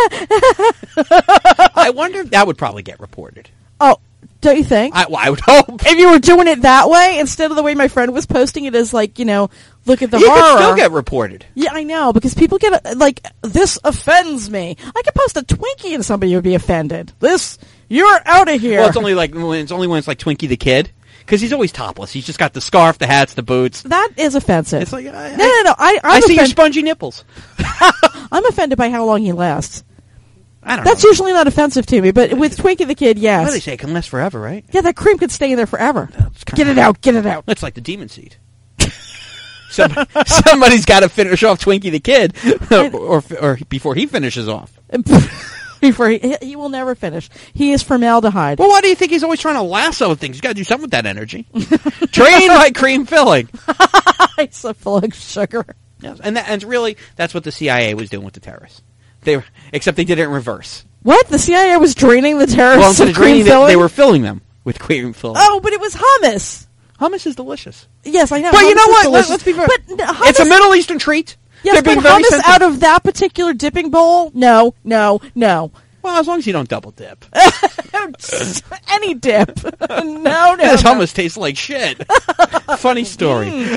I wonder if that would probably get reported. Oh, don't you think? I, well, I would hope. If you were doing it that way instead of the way my friend was posting it as like, you know, look at the You horror. could still get reported. Yeah, I know, because people get, uh, like, this offends me. I could post a Twinkie and somebody would be offended. This, you're out of here. Well, it's only like when it's only when it's like Twinkie the Kid, because he's always topless. He's just got the scarf, the hats, the boots. That is offensive. It's like I, no, no, no. I, I'm, I see your offend- spongy nipples. I'm offended by how long he lasts. I don't That's know. usually not offensive to me, but with Twinkie the Kid, What do they yes. say? It can last forever, right? Yeah, that cream could stay in there forever. It's kinda- Get it out, get it out. It's like the demon seed. Some, somebody's got to finish off Twinkie the Kid, or, or or before he finishes off. Before he, he will never finish. He is formaldehyde. Well, why do you think he's always trying to lasso things? He's got to do something with that energy. Drain my cream filling. It's so full of sugar. Yes, and that, and really, that's what the C I A was doing with the terrorists. They were, except they did it in reverse. What? The C I A was draining the terrorists well, instead of of cream draining filling? it, they were filling them with cream filling. Oh, but it was hummus. Hummus is delicious. Yes, I know. But hummus you know what? Delicious. Let's be fair. But hummus, it's a Middle Eastern treat. Yes, They're but being very hummus sensitive. out of that particular dipping bowl? No, no, no. Well, as long as you don't double dip. Any dip. No, no. This no. hummus tastes like shit. Funny story. Mm.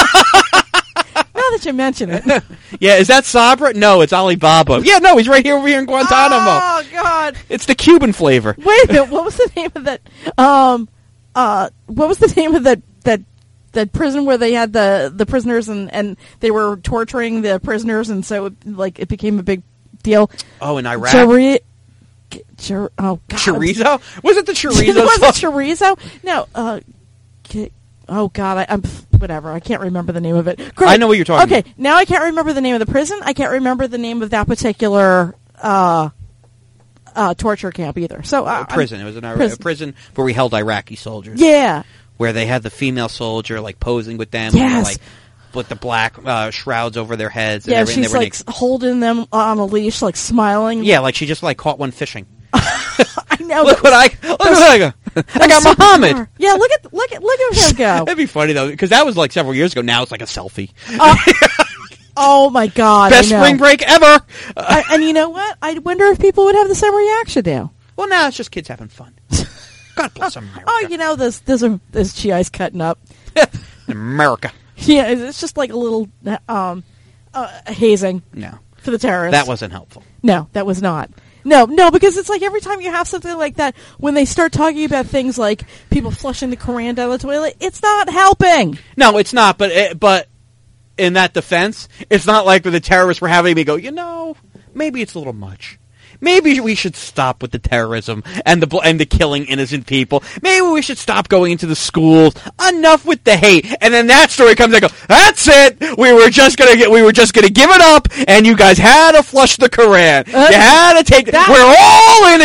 Now that you mention it. Yeah, is that Sabra? No, it's Alibaba. Yeah, no, he's right here over here in Guantanamo. Oh, God. It's the Cuban flavor. Wait a minute. What was the name of that? Um, uh, what was the name of that that that prison where they had the, the prisoners and, and they were torturing the prisoners, and so it, like it became a big deal? Oh, in Iraq. Chori- Chor- oh God. Chorizo? Was it the chorizo? Was sauce? it chorizo? No. Uh, ki- oh God, I, I'm whatever. I can't remember the name of it. Great. I know what you're talking okay, about. now I can't remember the name of the prison. I can't remember the name of that particular uh, uh, torture camp either. So uh, A prison. It was an Ira- prison. a prison where we held Iraqi soldiers. Yeah. Where they had the female soldier like posing with them. Yes. And, like with the black uh, shrouds over their heads. And Yeah, everything. she's They were like naked. holding them on a leash, like smiling. Yeah, like she just like caught one fishing. I know. Look what I look what I got. I got Super Muhammad. car. Yeah, look at look at look at him go. That'd be funny though, because that was like several years ago. Now it's like a selfie. Uh, oh my God! Best I know. spring break ever. I, and you know what? I wonder if people would have the same reaction now. Well, now it's just kids having fun. God bless America. Oh, you know, there's there's a there's G I's cutting up. America. Yeah, it's just like a little um, uh, hazing No, for the terrorists. that wasn't helpful. No, that was not. No, no, because it's like every time you have something like that, when they start talking about things like people flushing the Koran down the toilet, it's not helping. No, it's not. But it, but in that defense, it's not like the terrorists were having me go. You know, maybe it's a little much. Maybe we should stop with the terrorism and the bl- and the killing innocent people. Maybe we should stop going into the schools. Enough with the hate. And then that story comes and goes, that's it. We were just gonna get. We were just gonna give it up. And you guys had to flush the Koran. Uh, you had to take. that- We're all in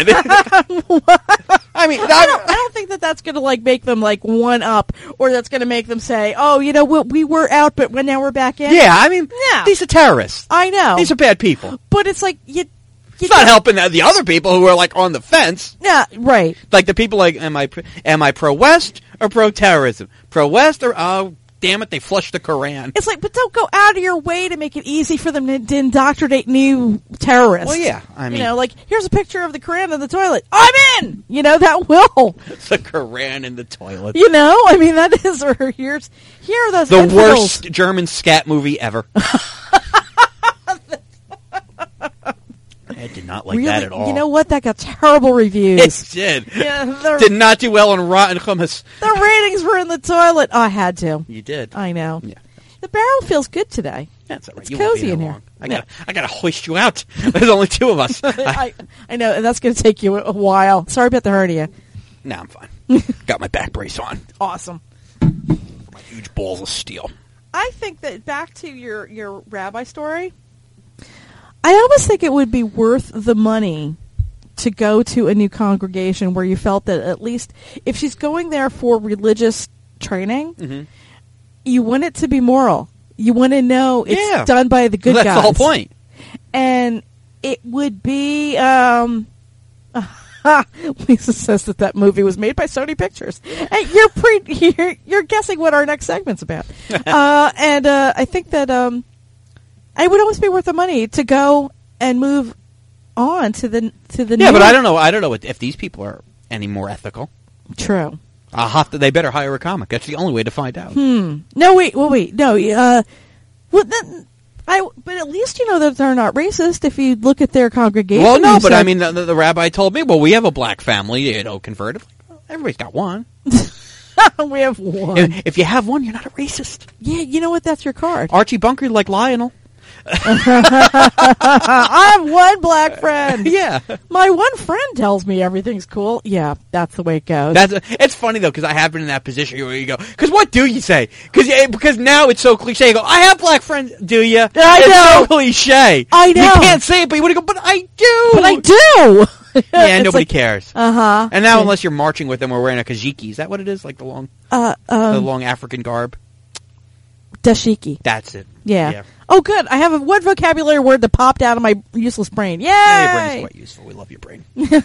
again. I mean, I don't, I don't think that that's going to like make them like one up, or that's going to make them say, "Oh, you know, we, we were out, but when now we're back in." yeah. I mean, Yeah. these are terrorists. I know. These are bad people. But it's like you. It's not helping the, the other people who are like on the fence. Yeah, right. Like the people like, am I am I pro West or pro terrorism? Pro West or oh damn it, they flushed the Koran. It's like, but don't go out of your way to make it easy for them to, to indoctrinate new terrorists. Well, yeah, I mean, you know, like here's a picture of the Koran in the toilet. I'm in. You know that will. the Koran in the toilet. You know, I mean that is. Or here's here are those The infidels. worst German scat movie ever. I did not like really, that at all. You know what? That got terrible reviews. It did. Yeah, the, Did not do well on Rotten Hummus. the ratings were in the toilet. Oh, I had to. You did. I know. Yeah. The barrel feels good today. That's all right. It's You won't be cozy there in here. long. I got. I got to hoist you out. There's only two of us. I, I, I know, and that's going to take you a while. Sorry about the hernia. no, I'm fine. Got my back brace on. Awesome. My huge balls of steel. I think that back to your, your rabbi story, I almost think it would be worth the money to go to a new congregation where you felt that at least if she's going there for religious training, Mm-hmm. you want it to be moral. You want to know it's Yeah. done by the good Well, that's guys. the whole point. And it would be... Um, Lisa says that that movie was made by Sony Pictures. Hey, you're pre you're, you're guessing what our next segment's about. uh, and uh, I think that um, it would almost be worth the money to go and move on to the to the Yeah, new... but I don't know. I don't know if these people are any more ethical. True. I'll have to, they better hire a comic. That's the only way to find out. Hmm. No, wait. Well, wait. No. Uh, well, then I. But at least you know that they're not racist if you look at their congregation. Well, no, You but said- I mean, the, the rabbi told me, well, we have a black family, you know, converted. Well, everybody's got one. we have one. If, if you have one, you're not a racist. Yeah, you know what? That's your card. Archie Bunker like Lionel. I have one black friend. Yeah. My one friend tells me everything's cool. Yeah, that's the way it goes. That's it's funny though because I have been in that position where you go. Because what do you say? Because because now it's so cliche. You go, I have black friends. Do you? I it's know. so cliche. I know. You can't say it, but you want to go. But I do. But I do. Yeah, It's nobody like, cares. Uh huh. And now, unless you're marching with them or wearing a kajiki, is that what it is? Like the long, uh, um, the long African garb. dashiki. That's it. Yeah. yeah. Oh, good. I have a one vocabulary word that popped out of my useless brain. Yay! Yeah, your brain is quite useful. We love your brain.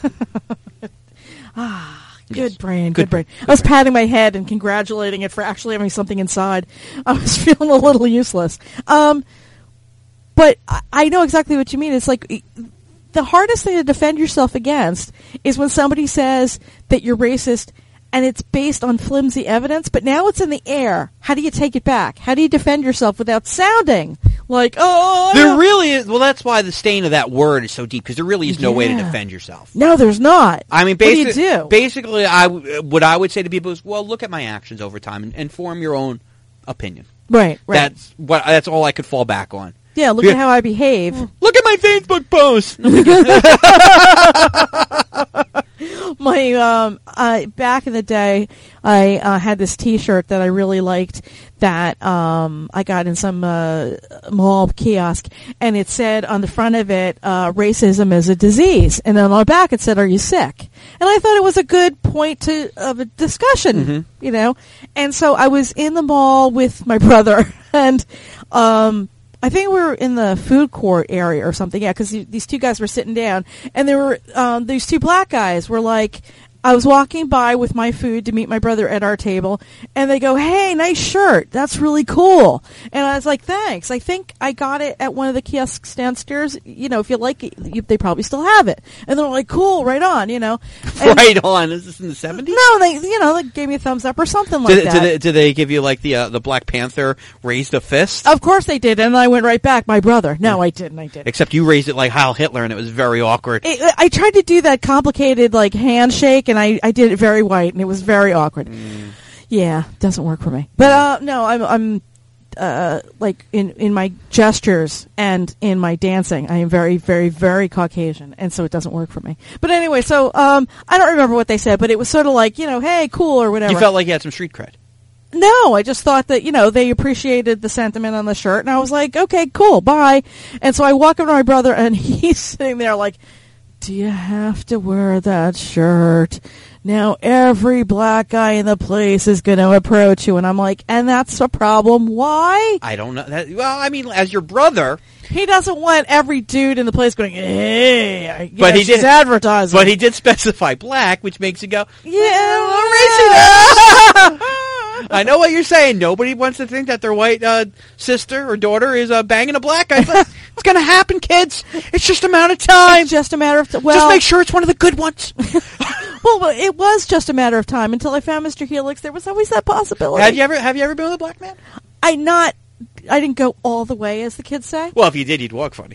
Ah, good Yes. brain, Good good, brain. brain. I was patting my head and congratulating it for actually having something inside. I was feeling a little useless. Um, but I, I know exactly what you mean. It's like e- the hardest thing to defend yourself against is when somebody says that you're racist and it's based on flimsy evidence, but now it's in the air. How do you take it back? How do you defend yourself without sounding like, oh... There really is. Well, that's why the stain of that word is so deep, because there really is no way to Yeah. defend yourself. No, there's not. I mean, What do you basi- do? basically, I w- what I would say to people is, well, look at my actions over time and, and form your own opinion. Right, right. That's what. That's all I could fall back on. yeah, look Yeah. at how I behave. Look at my Facebook post. My um, uh, back in the day, I uh, had this T-shirt that I really liked that um, I got in some uh, mall kiosk, and it said on the front of it, uh, "Racism is a disease," and then on the back it said, "Are you sick?" And I thought it was a good point to of a discussion, Mm-hmm. you know. And so I was in the mall with my brother, and um, I think we were in the food court area or something. Yeah, because these two guys were sitting down, and there were um, these two black guys were like, I was walking by with my food to meet my brother at our table, and they go, "Hey, nice shirt. That's really cool." And I was like, "Thanks. I think I got it at one of the kiosks downstairs. You know, if you like it, you, they probably still have it." And they're like, "Cool, right on." You know, and, Right on. Is this in the seventies? No, they you know they gave me a thumbs up or something like Did, that. did, they, did they give you like the uh, the Black Panther raised a fist? Of course they did, and I went right back. My brother. No, I didn't. I didn't. Except you raised it like Heil Hitler, and it was very awkward. It, I tried to do that complicated like handshake, and I, I did it very white, and it was very awkward. Mm. Yeah, doesn't work for me. But uh, no, I'm I'm uh, like in in my gestures and in my dancing, I am very very very Caucasian, and so it doesn't work for me. But anyway, so um, I don't remember what they said, but it was sort of like, you know, hey, cool or whatever. You felt like you had some street cred. No, I just thought that, you know, they appreciated the sentiment on the shirt, and I was like, okay, cool, bye. And so I walk up to my brother, and he's sitting there like, do you have to wear that shirt? Now every black guy in the place is going to approach you. And I'm like, and that's a problem. Why? I don't know. That, well, I mean, as your brother, He doesn't want every dude in the place going, hey, I guess But he she's did- advertising. but he did specify black, which makes you go, yeah, racist. I know what you're saying. Nobody wants to think that their white uh, sister or daughter is uh, banging a black guy. But it's going to happen, kids. It's just a matter of time. It's just a matter of time. Well, just make sure it's one of the good ones. well, it was just a matter of time until I found Mister Helix. There was always that possibility. Have you ever have you ever been with a black man? I not, I didn't go all the way, as the kids say. Well, if you did, you'd walk funny.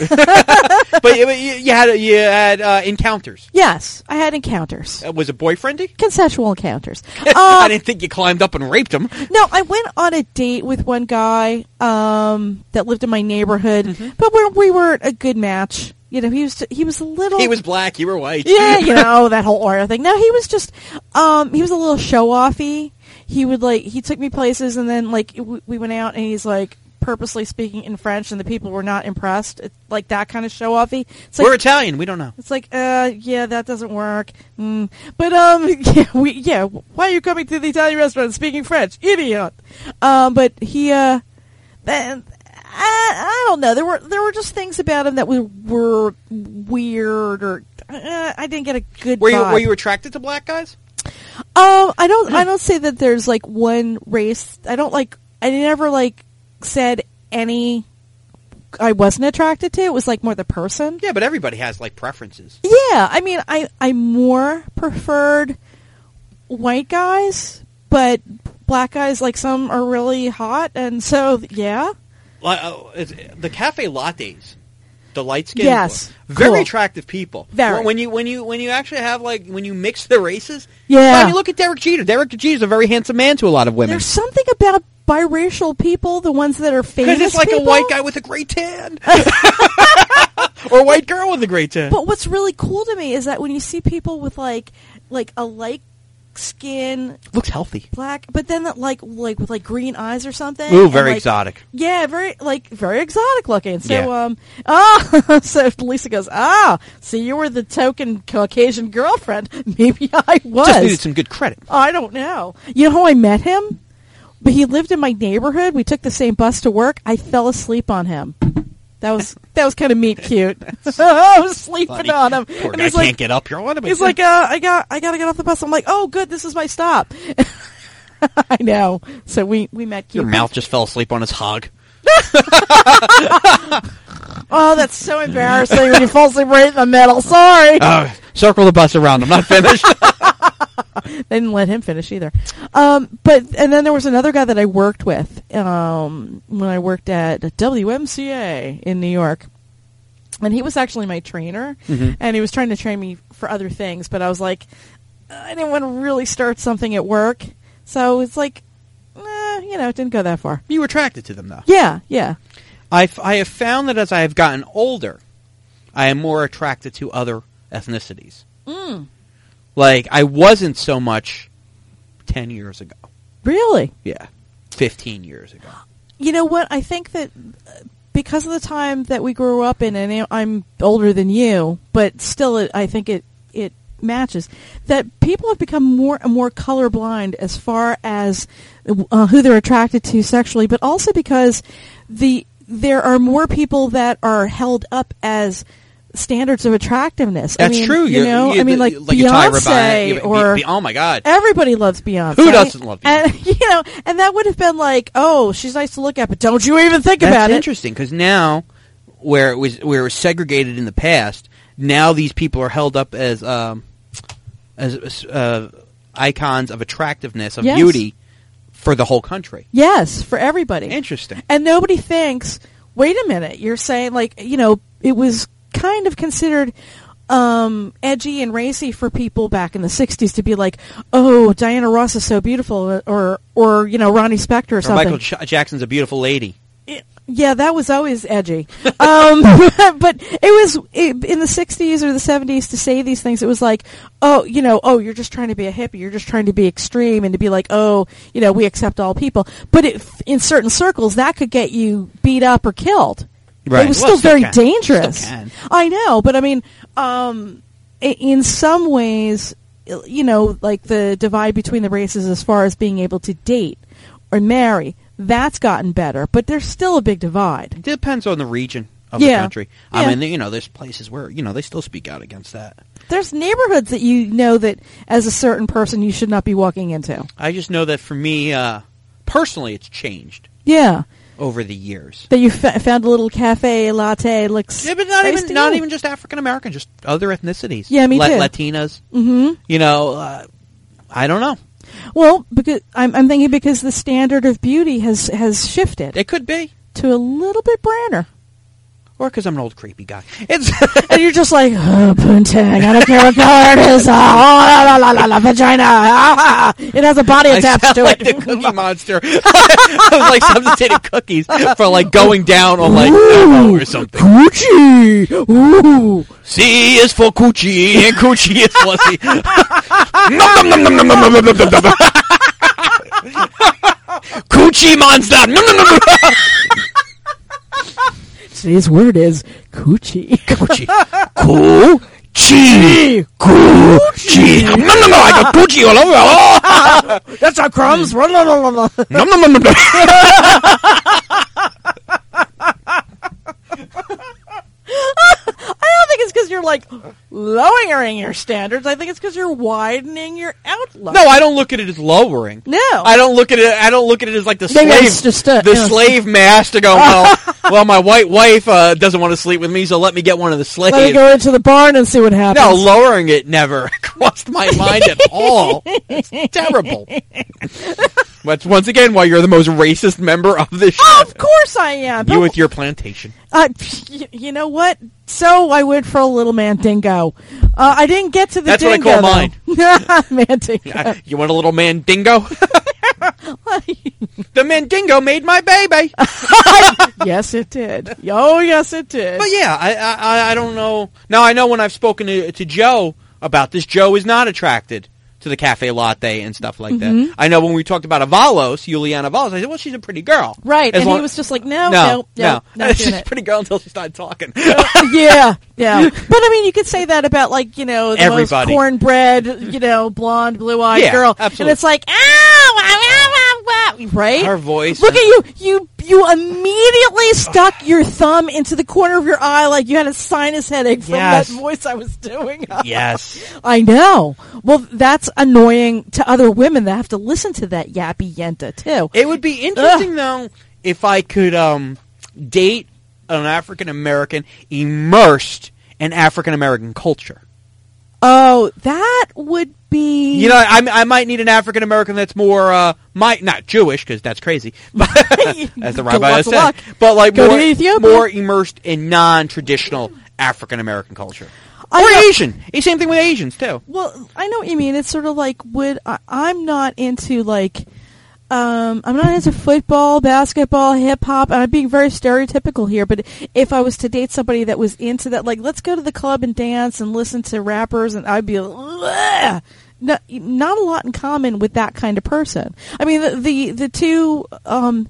But you, you had you had uh, encounters. Yes, I had encounters, Uh, was it boyfriendy? consensual encounters. I Um, didn't think you climbed up and raped him. no, I went on a date with one guy um, that lived in my neighborhood, Mm-hmm. but we we were a good match. You know, he was he was a little. He was black. You were white. Yeah, you know, that whole aura thing. No, he was just, um, he was a little show-offy. He would, like, he took me places, and then, like, w- we went out, and he's, like, purposely speaking in French, and the people were not impressed. It's like that kind of show-offy. It's like, We're Italian. We don't know. it's like, uh, yeah, that doesn't work. Mm. But, um, yeah, we, yeah, why are you coming to the Italian restaurant and speaking French? Idiot. Um, but he, uh, then, I, I don't know. There were there were just things about him that were, were weird, or uh, I didn't get a good Were you vibe. were you attracted to black guys? Um, I don't. I don't say that there's like one race. I don't like. I never like said any. I wasn't attracted to. It was like more the person. Yeah, but everybody has like preferences. Yeah, I mean, I I more preferred white guys, but black guys, like, some are really hot, and so yeah. Like, uh, it's, the cafe lattes, the light skin, Yes. very Cool. attractive people. Very. When, when you when you when you actually have like when you mix the races. Yeah. I mean, look at Derek Jeter. Derek Jeter is a very handsome man to a lot of women. There's something about biracial people the ones that are famous? Because it's like people? a white guy with a great tan. Or a white girl with a great tan. But what's really cool to me is that when you see people with like like a light skin, looks healthy, black, but then that, like like with like green eyes or something. Ooh, very like, exotic. Yeah, very like very exotic looking. So Yeah. um ah so Lisa goes, ah, so you were the token Caucasian girlfriend. Maybe I was. Just needed some good credit. I don't know. You know how I met him? But he lived in my neighborhood. We took the same bus to work. I fell asleep on him. That was that was kind of meat cute. I was sleeping Funny. on him. Poor And guy he's can't like, get up. You're on him. he's like, uh, I got I got to get off the bus. I'm like, oh, good, this is my stop. I know. So we we met cute. Your mouth just fell asleep on his hog. Oh, that's so embarrassing when you fall asleep right in the middle. Sorry. Uh, circle the bus around. I'm not finished. They didn't let him finish either. Um, but and then there was another guy that I worked with um, when I worked at W M C A in New York, and he was actually my trainer, Mm-hmm. and he was trying to train me for other things. But I was like, I didn't want to really start something at work, so it's like, eh, you know, it didn't go that far. You were attracted to them, though. Yeah, yeah. I've, I have found that as I have gotten older, I am more attracted to other ethnicities. Mm. Like, I wasn't so much ten years ago. Really? Yeah. fifteen years ago. You know what? I think that uh, because of the time that we grew up in, and I'm older than you, but still, it, I think it it matches, that people have become more and more colorblind as far as uh, who they're attracted to sexually, but also because the there are more people that are held up as standards of attractiveness. That's I mean, true. You You're- know, you- I mean, like, like a Tyra Beyonce Banks, you- or Be- Be- oh my God, everybody loves Beyonce. Who doesn't love And you know, and that would have been like, oh, she's nice to look at, but don't you even think that's about it. interesting because now, where it was where it was segregated in the past, now these people are held up as um, as uh, icons of attractiveness, of Yes. beauty, for the whole country. Yes, for everybody. Interesting. And nobody thinks, wait a minute, you're saying, like, you know, it was kind of considered um, edgy and racy for people back in the sixties to be like, oh, Diana Ross is so beautiful, or, or you know, Ronnie Spector or, Or something. Michael Ch- Jackson's a beautiful lady. Yeah, that was always edgy. um, but it was it, in the sixties or the seventies to say these things. It was like, oh, you know, oh, you're just trying to be a hippie. You're just trying to be extreme and to be like, oh, you know, we accept all people. But it, in certain circles, that could get you beat up or killed. Right. It was Well, still it still very can. dangerous. Still can. I know, but I mean, um, i- in some ways, you know, like the divide between the races as far as being able to date or marry, that's gotten better, but there's still a big divide. It depends on the region of Yeah. the country. I Yeah. mean, you know, there's places where, you know, they still speak out against that. There's neighborhoods that you know that as a certain person you should not be walking into. I just know that for me, uh, personally, it's changed Yeah. over the years. That you f- found a little cafe latte looks Yeah, but not nice even to not you. even just African American, just other ethnicities. Yeah, me too. Latinas. Mm-hmm. You know, uh, I don't know. Well, because I'm, I'm thinking because the standard of beauty has has shifted It could be, to a little bit browner. or because I'm an old creepy guy. It's And you're just like, oh, poontang, I don't care what color it is. Oh, la, la, la, la, la, vagina. Ah, it has a body I attached sound to like it. the Cookie Monster. I was like substituted cookies for like going down on like Elmo or something. Coochie. Ooh. C is for coochie and coochie is for C. Nom, nom, nom, nom, nom, nom, nom, nom, nom, nom. Coochie monster. Nom, nom, nom, nom. Today's word is coochie. Coochie. Coochie. Coochie. Nom, nom, nom. I got coochie all over. Oh. That's our crumbs. Nom, nom, nom, nom, nom. I don't think it's because you're like lowering your standards. I think it's because you're widening your outlook. No, I don't look at it as lowering. No. I don't look at it. I don't look at it as like the Maybe slave, it's just a- the you know, slave master. Go well. Well, my white wife uh, doesn't want to sleep with me, so let me get one of the slaves. Let me go into the barn and see what happens. No, lowering it never crossed my mind at all. It's terrible. But once again, why you're the most racist member of this show. Of course I am. You But- with your plantation. Uh, y- you know what? So I went for a little man dingo. Uh, I didn't get to the That's what I dingo. call mine. mine. Man dingo. Uh, You want a little man dingo? The Mandingo made my baby. Yes, it did. Oh, yes, it did. But yeah, I, I I don't know. Now I know when I've spoken to, to Joe about this, Joe is not attracted to the cafe latte and stuff like Mm-hmm. that. I know when we talked about Avalos, Juliana Avalos, I said, well, she's a pretty girl. Right, As and long- he was just like, no, no, no, no, no. not She's doing a it. pretty girl until she started talking. Yeah, yeah. But I mean, you could say that about like, you know, the Everybody. most cornbread, you know, blonde, blue-eyed Yeah, girl. absolutely. And it's like, ow, ow, ow, ow, ow, right? Her voice. Look at you. You you immediately stuck your thumb into the corner of your eye like you had a sinus headache from Yes. that voice I was doing. Yes. I know. Well, that's annoying to other women that have to listen to that yappy yenta, too. It would be interesting, though, if I could um, date an African American immersed in African American culture. Oh, that would be... You know, I, I might need an African American that's more, uh, my, not Jewish, because that's crazy, but, as the Good rabbi has luck, luck. said, but like Go to more, Ethiopia. more immersed in non-traditional African American culture. I Or know- Asian. Eh, Same thing with Asians, too. Well, I know what you mean. It's sort of like, would I, I'm not into, like... Um, I'm not into football, basketball, hip hop. I'm being very stereotypical here, but if I was to date somebody that was into that, like, let's go to the club and dance and listen to rappers, and I'd be like, no, not a lot in common with that kind of person. I mean, the the, the two. Um,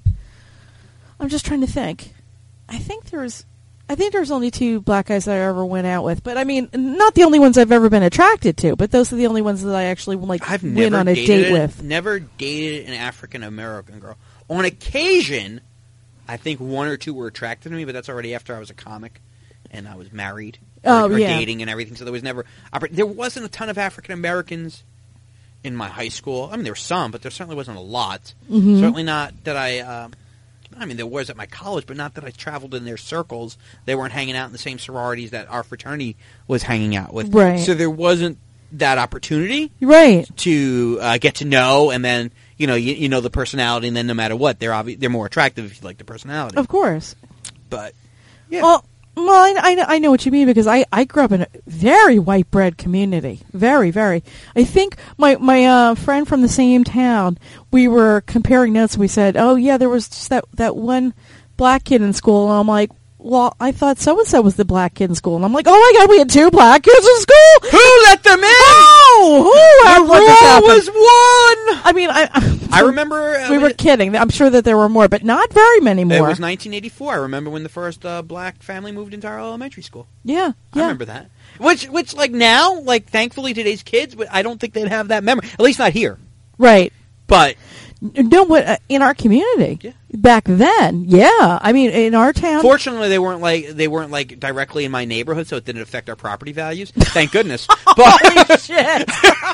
I'm just trying to think. I think there's. I think there's only two black guys that I ever went out with, but I mean, not the only ones I've ever been attracted to, but those are the only ones that I actually like I've went never on a dated date a- with. Never dated an African American girl. On occasion, I think one or two were attracted to me, but that's already after I was a comic and I was married Oh, or, or yeah. dating and everything. So there was never there wasn't a ton of African Americans in my high school. I mean, there were some, but there certainly wasn't a lot. Mhm. Certainly not that I. Uh, I mean, there was at my college, but not that I traveled in their circles. They weren't hanging out in the same sororities that our fraternity was hanging out with. Right. So there wasn't that opportunity Right. to uh, get to know, and then you know you, you know the personality, and then no matter what, they're obvi- they're more attractive if you like the personality. Of course. But yeah, Well, well, I, I, know- I know what you mean because I, I grew up in a very white bread community. Very, very. I think my my uh, friend from the same town, we were comparing notes. We said, oh, yeah, there was just that, that one black kid in school. And I'm like, well, I thought so-and-so was the black kid in school. And I'm like, oh, my God, we had two black kids in school? who let them in? Oh, who the had let this rule happen? was one. I mean, I, I remember uh, we were kidding. I'm sure that there were more, but not very many It more. was nineteen eighty-four. I remember when the first uh, black family moved into our elementary school. yeah, I yeah. remember that. Which, which, like now, like thankfully today's kids, but I don't think they'd have that memory. At least not here. Right. But No, what uh, in our community Yeah. back then? Yeah, I mean, in our town. fortunately, they weren't like they weren't like directly in my neighborhood, so it didn't affect our property values. Thank goodness. But Shit.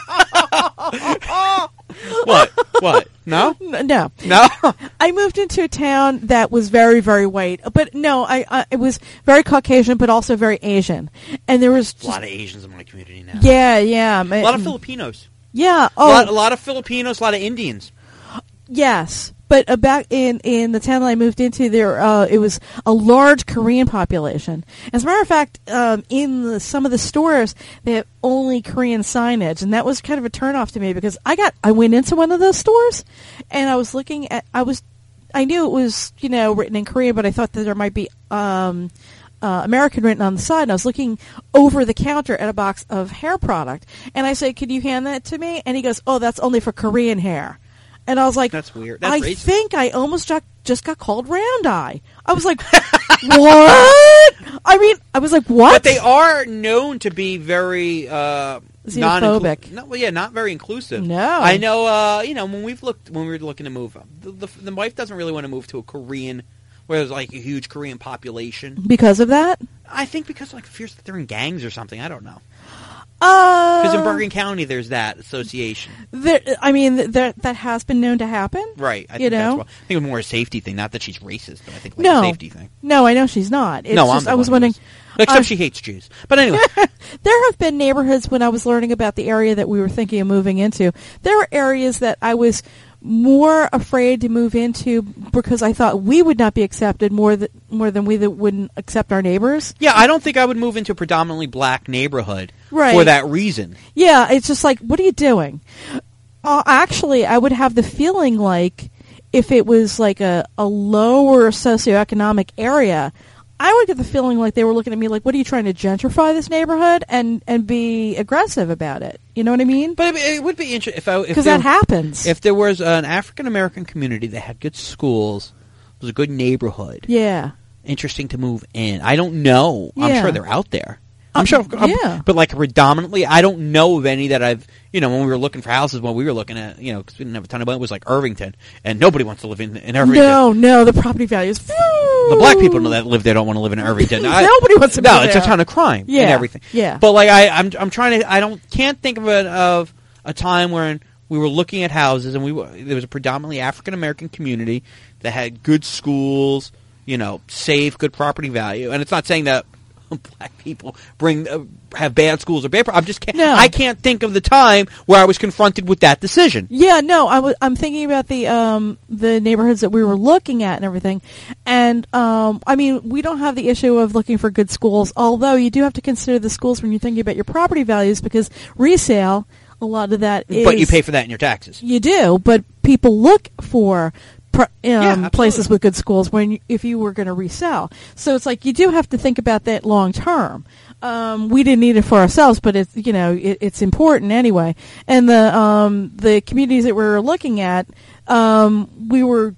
what? What? No? No, No? I moved into a town that was very, very white, but no, I, I it was very Caucasian, but also very Asian, and there was A just, lot of Asians in my community now. yeah, yeah, A lot of Filipinos. yeah. A, Oh, lot, a lot of Filipinos. A lot of Indians. yes, but uh, back in, in the town that I moved into, there uh, it was a large Korean population. As a matter of fact, um, in the, some of the stores, they have only Korean signage, and that was kind of a turnoff to me because I got I went into one of those stores, and I was looking at I was I knew it was you know written in Korean, but I thought that there might be um, uh, American written on the side. And I was looking over the counter at a box of hair product, and I said, "Could you hand that to me?" And he goes, "Oh, that's only for Korean hair." And I was like, That's weird. That's I racist. think I almost got, just got called round eye. I was like, what? I mean, I was like, what? But they are known to be very uh, Xenophobic. non-inclu- No, well, yeah, not very inclusive. No. I know. Uh, you know, when we've looked, when we were looking to move, the, the, the wife doesn't really want to move to a Korean, where there's like a huge Korean population. Because of that? I think because like fears that they're in gangs or something. I don't know. Uh, Because in Bergen County, there's that association. there, I mean, there, that has been known to happen. Right. I You think know? that's why. I think it was more a safety thing. Not that she's racist, but I think like No. a safety thing. No, I know she's not. It's no, just, I'm the I was one who wondering. is. Except uh, she hates Jews. But anyway. There have been neighborhoods when I was learning about the area that we were thinking of moving into. There were areas that I was more afraid to move into because I thought we would not be accepted more than more than we that wouldn't accept our neighbors. Yeah, I don't think I would move into a predominantly black neighborhood Right. for that reason. Yeah, it's just like, what are you doing? uh, actually, I would have the feeling like if it was like a, a lower socioeconomic area, I would get the feeling like they were looking at me like, what are you trying to gentrify this neighborhood and, and be aggressive about it? You know what I mean? But it would be interesting if I because that happens. If there was an African American community that had good schools, was a good neighborhood. Yeah. Interesting to move in. I don't know. Yeah. I'm sure they're out there. I'm sure. I'm, yeah. But like predominantly, I don't know of any that I've, you know, when we were looking for houses, when we were looking at, you know, because we didn't have a ton of money, it was like Irvington, and nobody wants to live in, in Irvington. No, no, the property values. The black people that live there don't want to live in Irvington. I, Nobody wants to. No, live it's there. a ton of crime yeah. and everything. Yeah. But like I, I'm, I'm trying to, I don't, can't think of it of a time when we were looking at houses and we were, there was a predominantly African American community that had good schools, you know, safe, good property value, and it's not saying that black people bring uh, have bad schools or bad. Pro- I'm just can't, no. I can't think of the time where I was confronted with that decision. Yeah, no, I w- I'm thinking about the um, the neighborhoods that we were looking at and everything, and um, I mean, we don't have the issue of looking for good schools, although you do have to consider the schools when you're thinking about your property values because resale, a lot of that is. But you pay for that in your taxes. You do, but people look for. Um, yeah, places with good schools when you, if you were going to resell. So it's like you do have to think about that long term. Um, we didn't need it for ourselves, but it's you know it, it's important anyway. And the um, the communities that we were looking at, um, we were.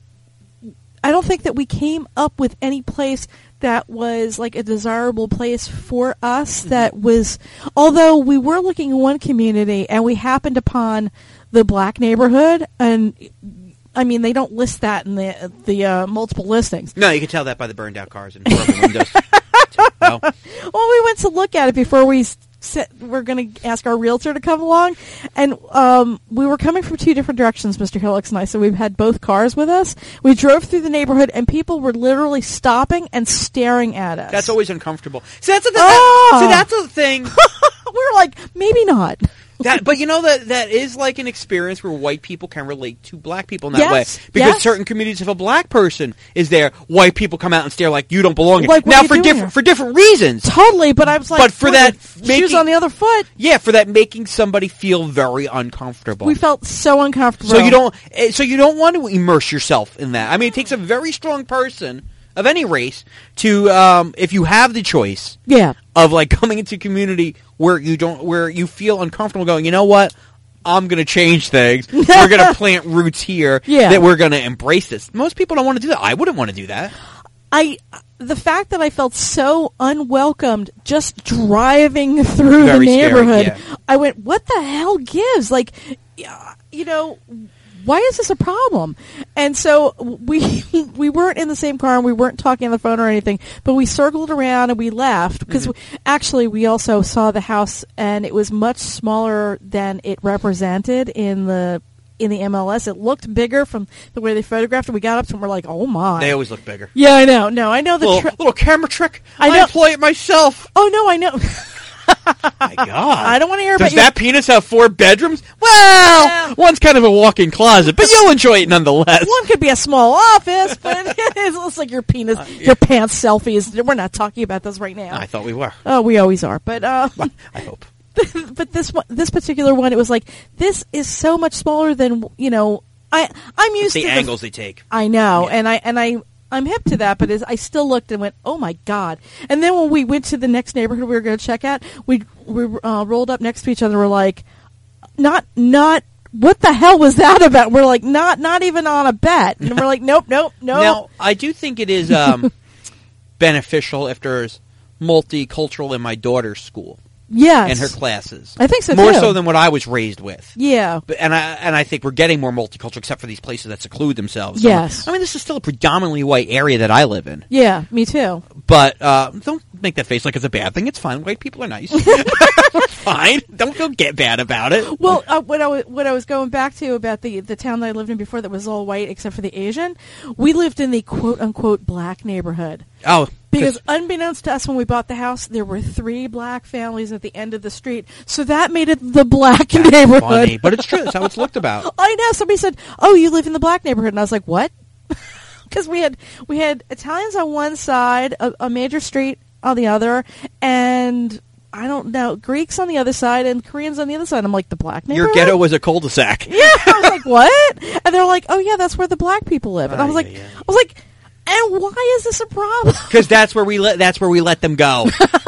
I don't think that we came up with any place that was like a desirable place for us. Mm-hmm. That was, although we were looking in one community and we happened upon the black neighborhood and. I mean, they don't list that in the the uh, multiple listings. No, you can tell that by the burned out cars and broken windows. No. Well, we went to look at it before we sit, we're going to ask our realtor to come along, and um, we were coming from two different directions, Mister Hillix and I. So we've had both cars with us. We drove through the neighborhood, and people were literally stopping and staring at us. That's always uncomfortable. See, that's a th- oh! See, that's a thing. We were like, maybe not. That, but you know that that is like an experience where white people can relate to black people in that yes, way. Because yes. certain communities, if a black person is there, white people come out and stare like you don't belong here. Like, now for different for different reasons. Totally, but I was like, but for that, making, shoes on the other foot. Yeah, for that making somebody feel very uncomfortable. We felt so uncomfortable. So you don't. So you don't want to immerse yourself in that. I mean, it takes a very strong person of any race to, um, if you have the choice, yeah, of like coming into a community where you don't, where you feel uncomfortable, going, you know what, I'm going to change things. We're going to plant roots here. Yeah. That we're going to embrace this. Most people don't want to do that. I wouldn't want to do that. I, the fact that I felt so unwelcomed just driving through Very the neighborhood, scary, yeah. I went, what the hell gives? Like, you know, why is this a problem? And so we we weren't in the same car and we weren't talking on the phone or anything, but we circled around and we left because mm-hmm. actually we also saw the house and it was much smaller than it represented in the in the M L S. It looked bigger from the way they photographed it. We got up and we're like, oh my. They always look bigger. Yeah, I know. No, I know the little, tri- little camera trick. I, I know. employ it myself. Oh no, I know. My God. I don't want to hear Does about your... that penis have four bedrooms? Well, yeah. One's kind of a walk-in closet, but you'll enjoy it nonetheless. One could be a small office, but it looks like your penis, uh, yeah. your pants selfies. We're not talking about those right now. I thought we were. Oh, we always are, but uh, I hope. But this one, this particular one, it was like this is so much smaller than you know. I I'm used it's to the the angles they take. I know, yeah. and I and I. I'm hip to that, but as I still looked and went, "Oh my God!" And then when we went to the next neighborhood we were going to check out, we we uh, rolled up next to each other. We're like, "Not, not what the hell was that about?" We're like, "Not, not even on a bet." And we're like, "Nope, nope, nope." Now, I do think it is um, beneficial if there's multicultural in my daughter's school. Yes. And her classes. I think so, More too. so than what I was raised with. Yeah. But, and I and I think we're getting more multicultural, except for these places that seclude themselves. Yes. I mean, this is still a predominantly white area that I live in. Yeah, me too. But uh, don't make that face like it's a bad thing. It's fine. White people are nice. It's fine. Don't feel get bad about it. Well, uh, what I was, what I was going back to about the the town that I lived in before that was all white except for the Asian, we lived in the quote unquote black neighborhood. Oh. Because unbeknownst to us when we bought the house, there were three black families at the end of the street. So that made it the black That's neighborhood. Funny, but it's true. That's how it's looked about. I know. Somebody said, "Oh, you live in the black neighborhood," and I was like, "What?" Because we had we had Italians on one side, a, a major street on the other, and I don't know, Greeks on the other side and Koreans on the other side. I'm like, the black neighborhood? Your ghetto was a cul-de-sac. Yeah, I was like, what? And they're like, oh yeah, that's where the black people live. And uh, I was like, yeah, yeah. I was like, and why is this a problem? Because that's where we let that's where we let them go.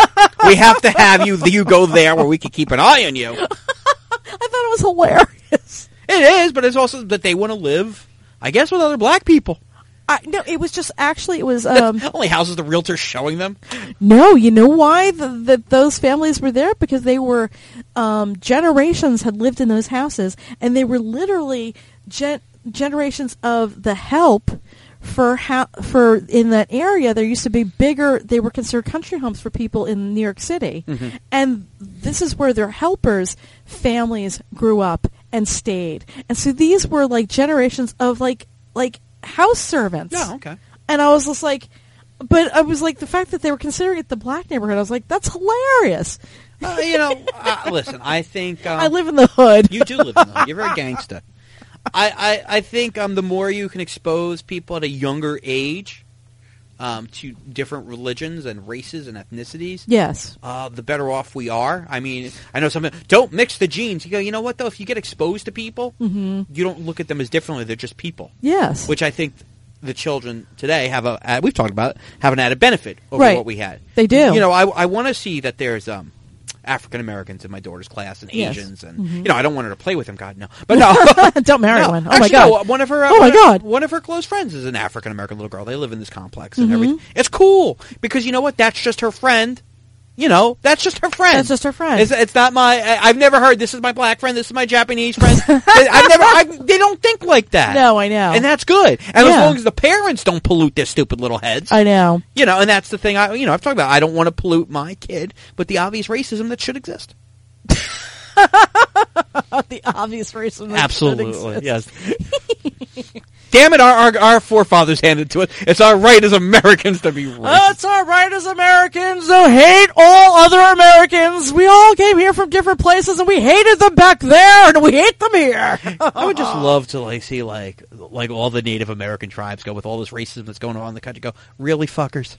We have to have you you go there where we can keep an eye on you. I thought it was hilarious. It is, but it's also that they want to live, I guess, with other black people. I, no, it was just actually it was um, only houses the realtor's showing them. No, you know why the, the, those families were there? Because they were um, generations had lived in those houses, and they were literally gen- generations of the help for how for in that area. There used to be bigger. They were considered country homes for people in New York City, mm-hmm. and this is where their helpers' families grew up and stayed. And so these were like generations of like like. house servants. Yeah, okay. And I was just like, but I was like, the fact that they were considering it the black neighborhood, I was like, that's hilarious. Uh, you know, uh, listen, I think... Um, I live in the hood. You do live in the hood. You're very gangsta. I, I, I think um, the more you can expose people at a younger age um, to different religions and races and ethnicities, yes, uh, the better off we are. I mean, I know some don't mix the genes. You go, you know what, though? If you get exposed to people, mm-hmm. you don't look at them as differently. They're just people. Yes. Which I think the children today have a, uh, we've talked about it, have an added benefit over right. what we had. They do. You know, I, I want to see that there's... Um, African Americans in my daughter's class and yes. Asians and mm-hmm. you know I don't want her to play with them, God no, but no, don't marry no. one. Oh Actually, my God, no, one of her, uh, oh my one God, of, one of her close friends is an African American little girl. They live in this complex and mm-hmm. everything. It's cool because you know what? That's just her friend. You know, that's just her friend. That's just her friend. It's, it's not my. I, I've never heard this is my black friend. This is my Japanese friend. I've never. I, they don't think like that. No, I know, and that's good. And yeah. as long as the parents don't pollute their stupid little heads, I know. You know, and that's the thing. I you know I've talked about. I don't want to pollute my kid with the obvious racism that should exist. The obvious racism that absolutely yes. Damn it, our, our our forefathers handed to us. It's our right as Americans to be racist. Oh, it's our right as Americans to hate all other Americans. We all came here from different places, and we hated them back there, and we hate them here. I would just love to like see like like all the Native American tribes go with all this racism that's going on in the country. Go, really, fuckers?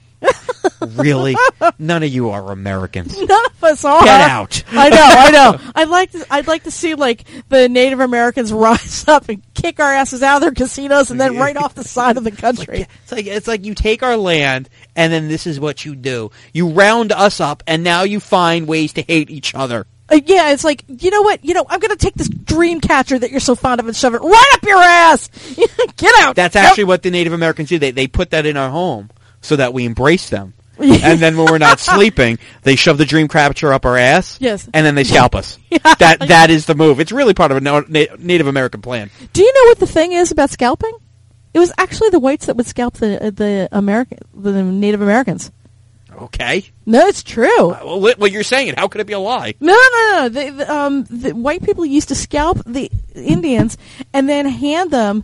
Really? None of you are Americans. None of us are. Get out. I know, I know. I'd like to, I'd like to see like the Native Americans rise up and kick our asses out of their casinos and then right off the side of the country. It's like, it's like it's like you take our land and then this is what you do. You round us up and now you find ways to hate each other. Uh, yeah, it's like, you know what? You know, I'm going to take this dream catcher that you're so fond of and shove it right up your ass. Get out. That's actually nope. what the Native Americans do. They they put that in our home so that we embrace them. And then when we're not sleeping, they shove the dream catcher up our ass. Yes. And then they scalp us. Yeah. That that is the move. It's really part of a na- Native American plan. Do you know what the thing is about scalping? It was actually the whites that would scalp the the American the Native Americans. Okay. No, it's true. Uh, well, well, you're saying it. How could it be a lie? No, no, no. The, the, um, the white people used to scalp the Indians and then hand them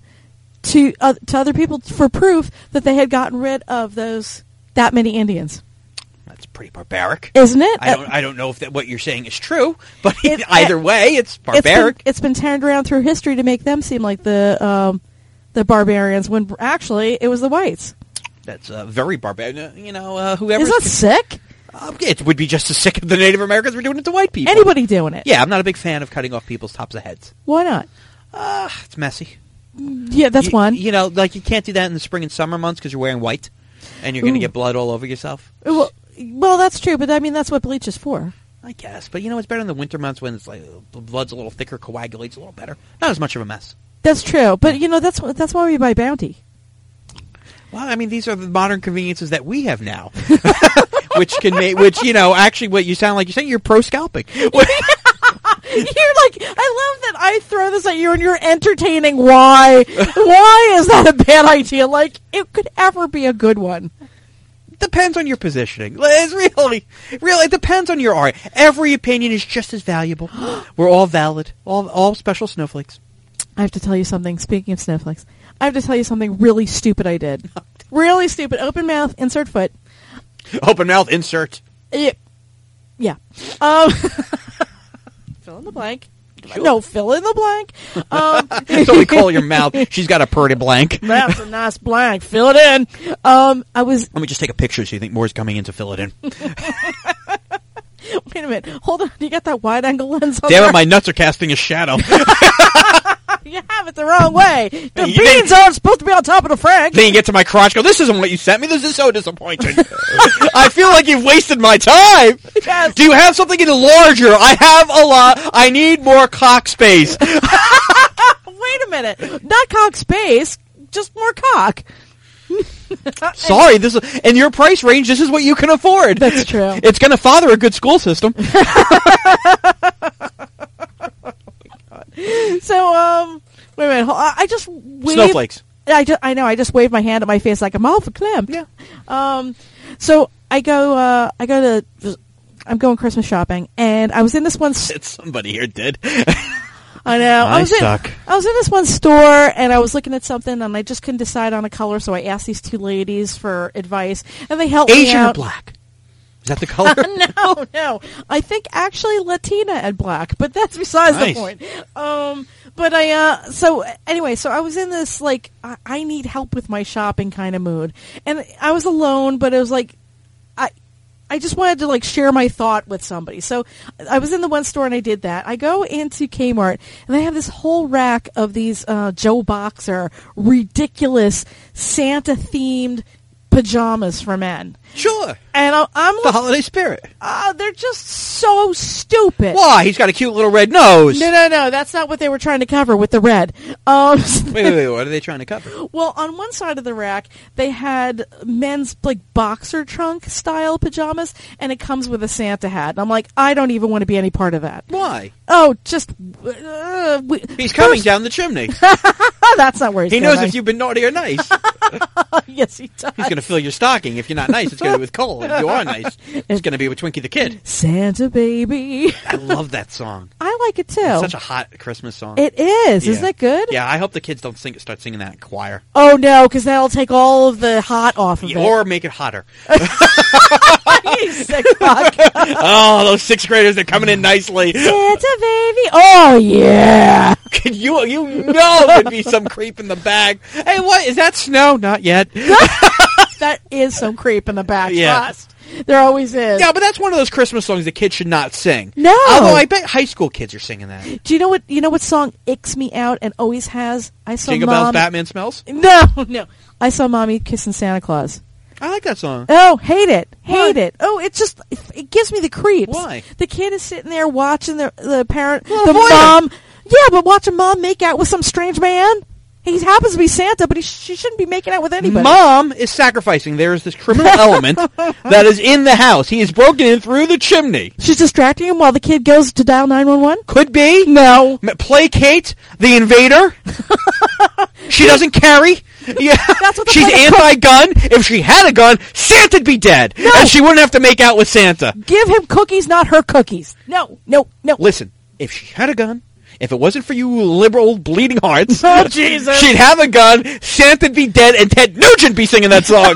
to uh, to other people for proof that they had gotten rid of those that many Indians. That's pretty barbaric, isn't it? I don't. I don't know if that what you're saying is true, but it, either it, way, it's barbaric. It's been, it's been turned around through history to make them seem like the um, the barbarians when actually it was the whites. That's uh, very barbaric. You know, uh, whoever is that sick? Uh, it would be just as sick if the Native Americans were doing it to white people. Anybody doing it? Yeah, I'm not a big fan of cutting off people's tops of heads. Why not? Uh, it's messy. Yeah, that's you, one. You know, like you can't do that in the spring and summer months because you're wearing white. And you're going to get blood all over yourself? Well, well, that's true, but I mean, that's what bleach is for. I guess. But, you know, it's better in the winter months when it's like the blood's a little thicker, coagulates a little better. Not as much of a mess. That's true. But, you know, that's that's why we buy Bounty. Well, I mean, these are the modern conveniences that we have now. which can make, which, you know, actually what you sound like, you're saying you're pro-scalping. You're like, I love that I throw this at you and you're entertaining why. Why is that a bad idea? Like, it could ever be a good one. Depends on your positioning. It's really, really, it depends on your art. Every opinion is just as valuable. We're all valid. All, all special snowflakes. I have to tell you something. Speaking of snowflakes, I have to tell you something really stupid I did. Really stupid. Open mouth, insert foot. Open mouth, insert. Yeah. Yeah. Um... Fill in the blank. Sure. No, fill in the blank. Um, That's what we call your mouth. She's got a pretty blank. That's a nice blank. Fill it in. Um, I was. Let me just take a picture so you think more's coming in to fill it in. Wait a minute. Hold on. You got that wide angle lens on Damn there? it, my nuts are casting a shadow. You have it the wrong way. The You beans didn't- aren't supposed to be on top of the frag. Then you get to my crotch, go, this isn't what you sent me. This is so disappointing. I feel like you've wasted my time. Yes. Do you have something in larger? I have a lot. I need more cock space. Wait a minute. Not cock space, just more cock. Sorry, this is in your price range. This is what you can afford. That's true. It's going to father a good school system. So, um, wait a minute. Hold- I I just waved. Snowflakes. I, just, I know. I just waved my hand at my face like I'm all verklempt. Yeah. Um, so I go. Uh, I go to. I'm going Christmas shopping, and I was in this one. s- It's somebody here did. I know. I was suck. In, I was in this one store, and I was looking at something, and I just couldn't decide on a color. So I asked these two ladies for advice, and they helped me Asian out. or black? Is that the color? no, no. I think actually Latina and black, but that's besides Nice. the point. Um, but I, uh, so anyway, so I was in this, like, I, I need help with my shopping kind of mood. And I was alone, but it was like, I, I just wanted to, like, share my thought with somebody. So I was in the one store and I did that. I go into Kmart and they have this whole rack of these, uh, Joe Boxer ridiculous Santa-themed pajamas for men. Sure. And I- I'm The holiday spirit. uh, they're just so stupid. Why? He's got a cute little red nose. No, no, no. That's not what they were trying to cover with the red. Um, Wait, wait, wait. What are they trying to cover? well, on one side of the rack, they had men's like boxer trunk style pajamas, and it comes with a Santa hat. And I'm like, I don't even want to be any part of that. Why? Oh, just uh, we, He's coming first- down the chimney. Oh, that's not where he's He knows going. if you've been naughty or nice. Yes, he does. He's going to fill your stocking. If you're not nice, it's going to be with coal. If you are nice, it's going to be with Twinkie the Kid. Santa baby. I love that song. I like it too. It's such a hot Christmas song. It is. Yeah. Isn't it good? Yeah, I hope the kids don't sing, start singing that in choir. Oh no, because that'll take all of the hot off of it. Or make it hotter. You sick fuck. Oh, those sixth graders are coming in nicely. Santa baby. Oh yeah. Could you you know there'd be some creep in the bag. Hey, what is that snow? Not yet. That is some creep in the back. Yeah. Trust. There always is. Yeah, but that's one of those Christmas songs that kids should not sing. No. Although I bet high school kids are singing that. Do you know what? You know what song icks me out and always has? I saw Jingle Bells, mom. Batman Smells. No, no. I saw mommy kissing Santa Claus. I like that song. Oh, hate it, hate Why? it. Oh, it just it, it gives me the creeps. Why? The kid is sitting there watching the the parent, Well, the avoid mom. Yeah, but watching mom make out with some strange man. He happens to be Santa, but he sh- she shouldn't be making out with anybody. Mom is sacrificing. There is this criminal element that is in the house. He has broken in through the chimney. She's distracting him while the kid goes to dial nine one one? Could be. No. M- Placate the invader. She doesn't carry. Yeah. That's what the She's plan is called. anti-gun. If she had a gun, Santa'd be dead. No. And she wouldn't have to make out with Santa. Give him cookies, not her cookies. No, no, no. Listen, if she had a gun, if it wasn't for you liberal bleeding hearts, Oh, Jesus. she'd have a gun, Santa'd be dead, and Ted Nugent be singing that song.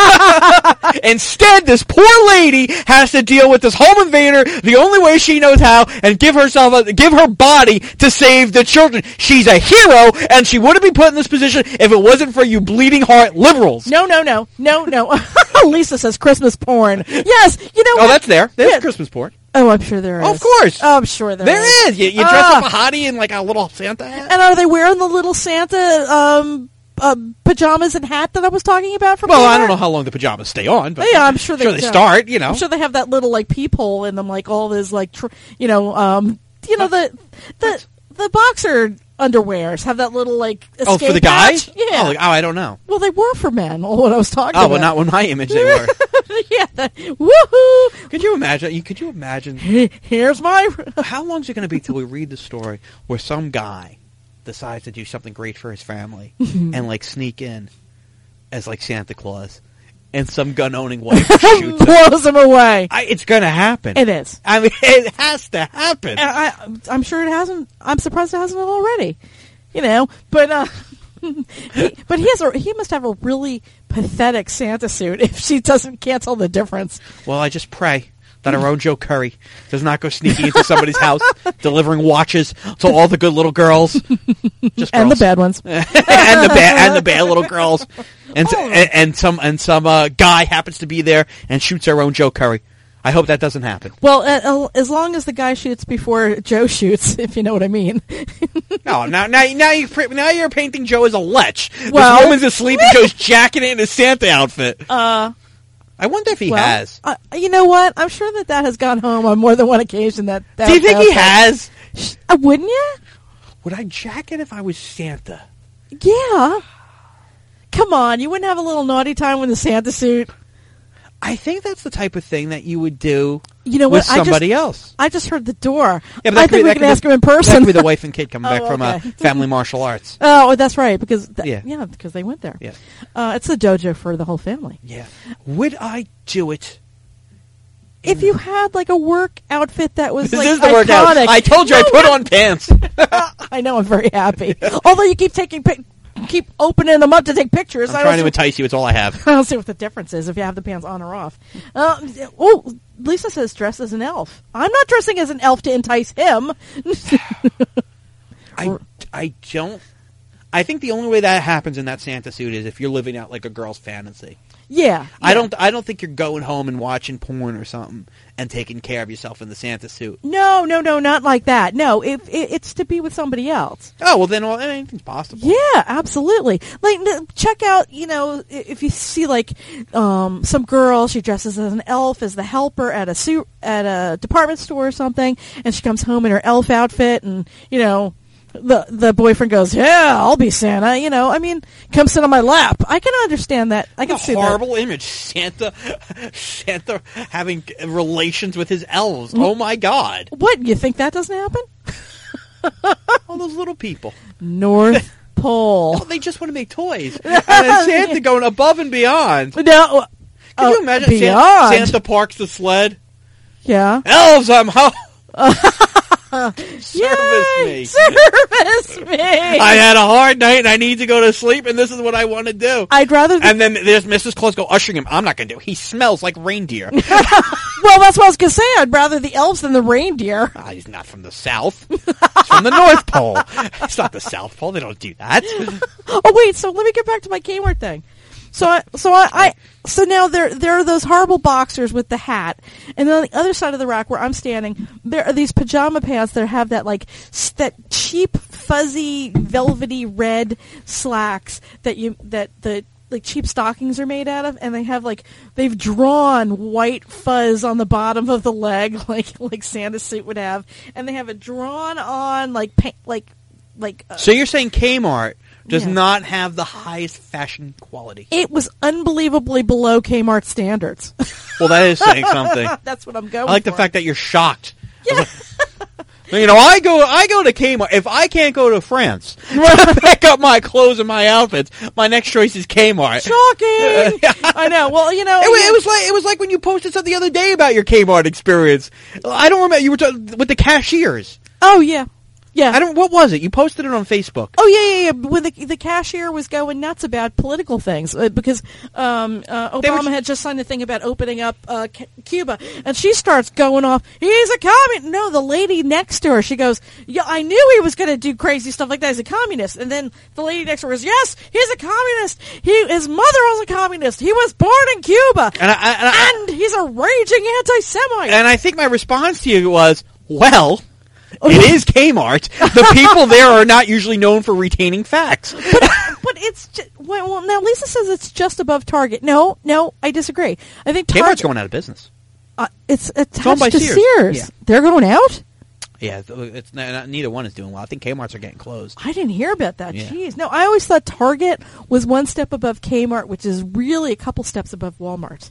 Instead, this poor lady has to deal with this home invader the only way she knows how, and give herself, a, give her body to save the children. She's a hero, and she wouldn't be put in this position if it wasn't for you bleeding heart liberals. No, no, no, no, no. Lisa says Christmas porn. Yes, you know Oh, what? that's there. There's Yeah. Christmas porn. Oh, I'm sure there is. Oh, of course. Oh, I'm sure there, There is. is. You, you dress Ah. up a hottie in like a little Santa hat. And are they wearing the little Santa um, uh, pajamas and hat that I was talking about from Well, I Kmart? don't know how long the pajamas stay on, but Yeah, I'm sure they sure they do. start. You know, I'm sure they have that little like peephole in them, like all this like tr- you know, um, you know the the the boxer underwears have that little like escape oh, for the guys. hatch. Yeah. Oh, like, oh, I don't know. Well, they were for men. All what I was talking Oh, about. well, not when my image they were. yeah. The, woohoo! Could you imagine? You Could you imagine? Here's my. How long is it going to be till we read the story where some guy decides to do something great for his family and like sneak in as like Santa Claus, and some gun-owning wife shoots him? blows them away. I, it's going to happen. It is. I mean, it has to happen. And I, I'm sure it hasn't. I'm surprised it hasn't already. You know, but uh, he, but he has a he must have a really pathetic Santa suit if she doesn't can't tell the difference. Well, I just pray that our own Joe Curry does not go sneaking into somebody's house, delivering watches to all the good little girls, just And the girls. bad ones. and the bad and the bad little girls, and Oh. and, and some and some uh, guy happens to be there and shoots our own Joe Curry. I hope that doesn't happen. Well, uh, as long as the guy shoots before Joe shoots, if you know what I mean. No, now now now you now you're painting Joe as a lech. Well, this woman's asleep and Joe's jacking it in his Santa outfit. Uh, I wonder if he well, has. Uh, you know what? I'm sure that that has gone home on more than one occasion. That, that Do you think he has? Uh, wouldn't you? Would I jack it if I was Santa? Yeah. Come on, you wouldn't have a little naughty time with the Santa suit? I think that's the type of thing that you would do you know with what? somebody I just, else. I just heard the door. Yeah, but I that could think be, we that can could ask be, him in person. That could be the wife and kid coming back Oh, from uh, okay. Family Martial Arts. Oh, that's right, because th- Yeah. yeah, because they went there. Yeah. Uh, it's the dojo for the whole family. Yeah. Would I do it? If you had like a work outfit that was This like is the workout. iconic. I told you No, I put no. on pants. I know, I'm very happy. Although you keep taking pic- keep opening them up to take pictures. I'm I trying don't to entice you. It's all I have. I don't see what the difference is if you have the pants on or off. Uh, oh, Lisa says dress as an elf. I'm not dressing as an elf to entice him. I, I don't. I think the only way that happens in that Santa suit is if you're living out like a girl's fantasy. Yeah, I yeah. don't. I don't think you're going home and watching porn or something and taking care of yourself in the Santa suit. No, no, no, not like that. No, if it, it's to be with somebody else. Oh well, then well, anything's possible. Yeah, absolutely. Like, n- check out, you know, i- if you see like um, some girl, she dresses as an elf, as the helper at a suit at a department store or something, and she comes home in her elf outfit, and you know. The the boyfriend goes, yeah, I'll be Santa. You know, I mean, come sit on my lap. I can understand that. I can What a see horrible image. Santa, Santa having relations with his elves. Oh my God! that. What, you think that doesn't happen? All those little people. North Pole. Oh, they just want to make toys. And then Santa going above and beyond. Can No, uh, you imagine Santa, beyond. Santa parks the sled? Yeah. Elves, I'm home. Service Yay! me. Service me. I had a hard night and I need to go to sleep, and this is what I want to do. I'd rather. And then there's Missus Claus go ushering him. I'm not going to do it. He smells like reindeer. Well, that's what I was gonna say. I'd rather the elves than the reindeer. Ah, he's not from the South. He's from the North Pole. It's not the South Pole. They don't do that. Oh wait, so let me get back to my Kmart thing. So I, so I, I, so now there, there are those horrible boxers with the hat, and then on the other side of the rack where I'm standing, there are these pajama pants that have that like s- that cheap, fuzzy, velvety red slacks that you that the like cheap stockings are made out of, and they have like they've drawn white fuzz on the bottom of the leg, like like Santa's suit would have, and they have it drawn on like paint, like like. Uh, So you're saying Kmart does Yeah. not have the highest fashion quality? It was unbelievably below Kmart standards. Well, that is saying something. That's what I'm going I like for. the fact that you're shocked. Yeah. You know, I go, I go to Kmart. If I can't go to France to pick up my clothes and my outfits, my next choice is Kmart. Shocking! I know. Well, you know, It, wa- it was like it was like when you posted something the other day about your Kmart experience. I don't remember. You were talking with the cashiers. Oh yeah, yeah. I don't. What was it? You posted it on Facebook. Oh yeah, yeah, yeah. When the the cashier was going nuts about political things uh, because um, uh, They were Obama j- had just signed a thing about opening up uh, C- Cuba, and she starts going off. He's a communist. No, the lady next to her, she goes, "Yeah, I knew he was going to do crazy stuff like that. He's a communist." And then the lady next to her goes, "Yes, he's a communist. He his mother was a communist. He was born in Cuba, And I, I, and, I, and he's a raging anti-Semite." and I think my response to you was, well. It is Kmart. The people there are not usually known for retaining facts. but, but it's just, well, well, now Lisa says it's just above Target. No, no, I disagree. I think Kmart's Target, going out of business. uh, it's attached owned by to Sears. Sears. Yeah. They're going out? Yeah, it's not, not- neither one is doing well. I think Kmart's are getting closed. I didn't hear about that. Yeah. Jeez. No, I always thought Target was one step above Kmart, which is really a couple steps above Walmart.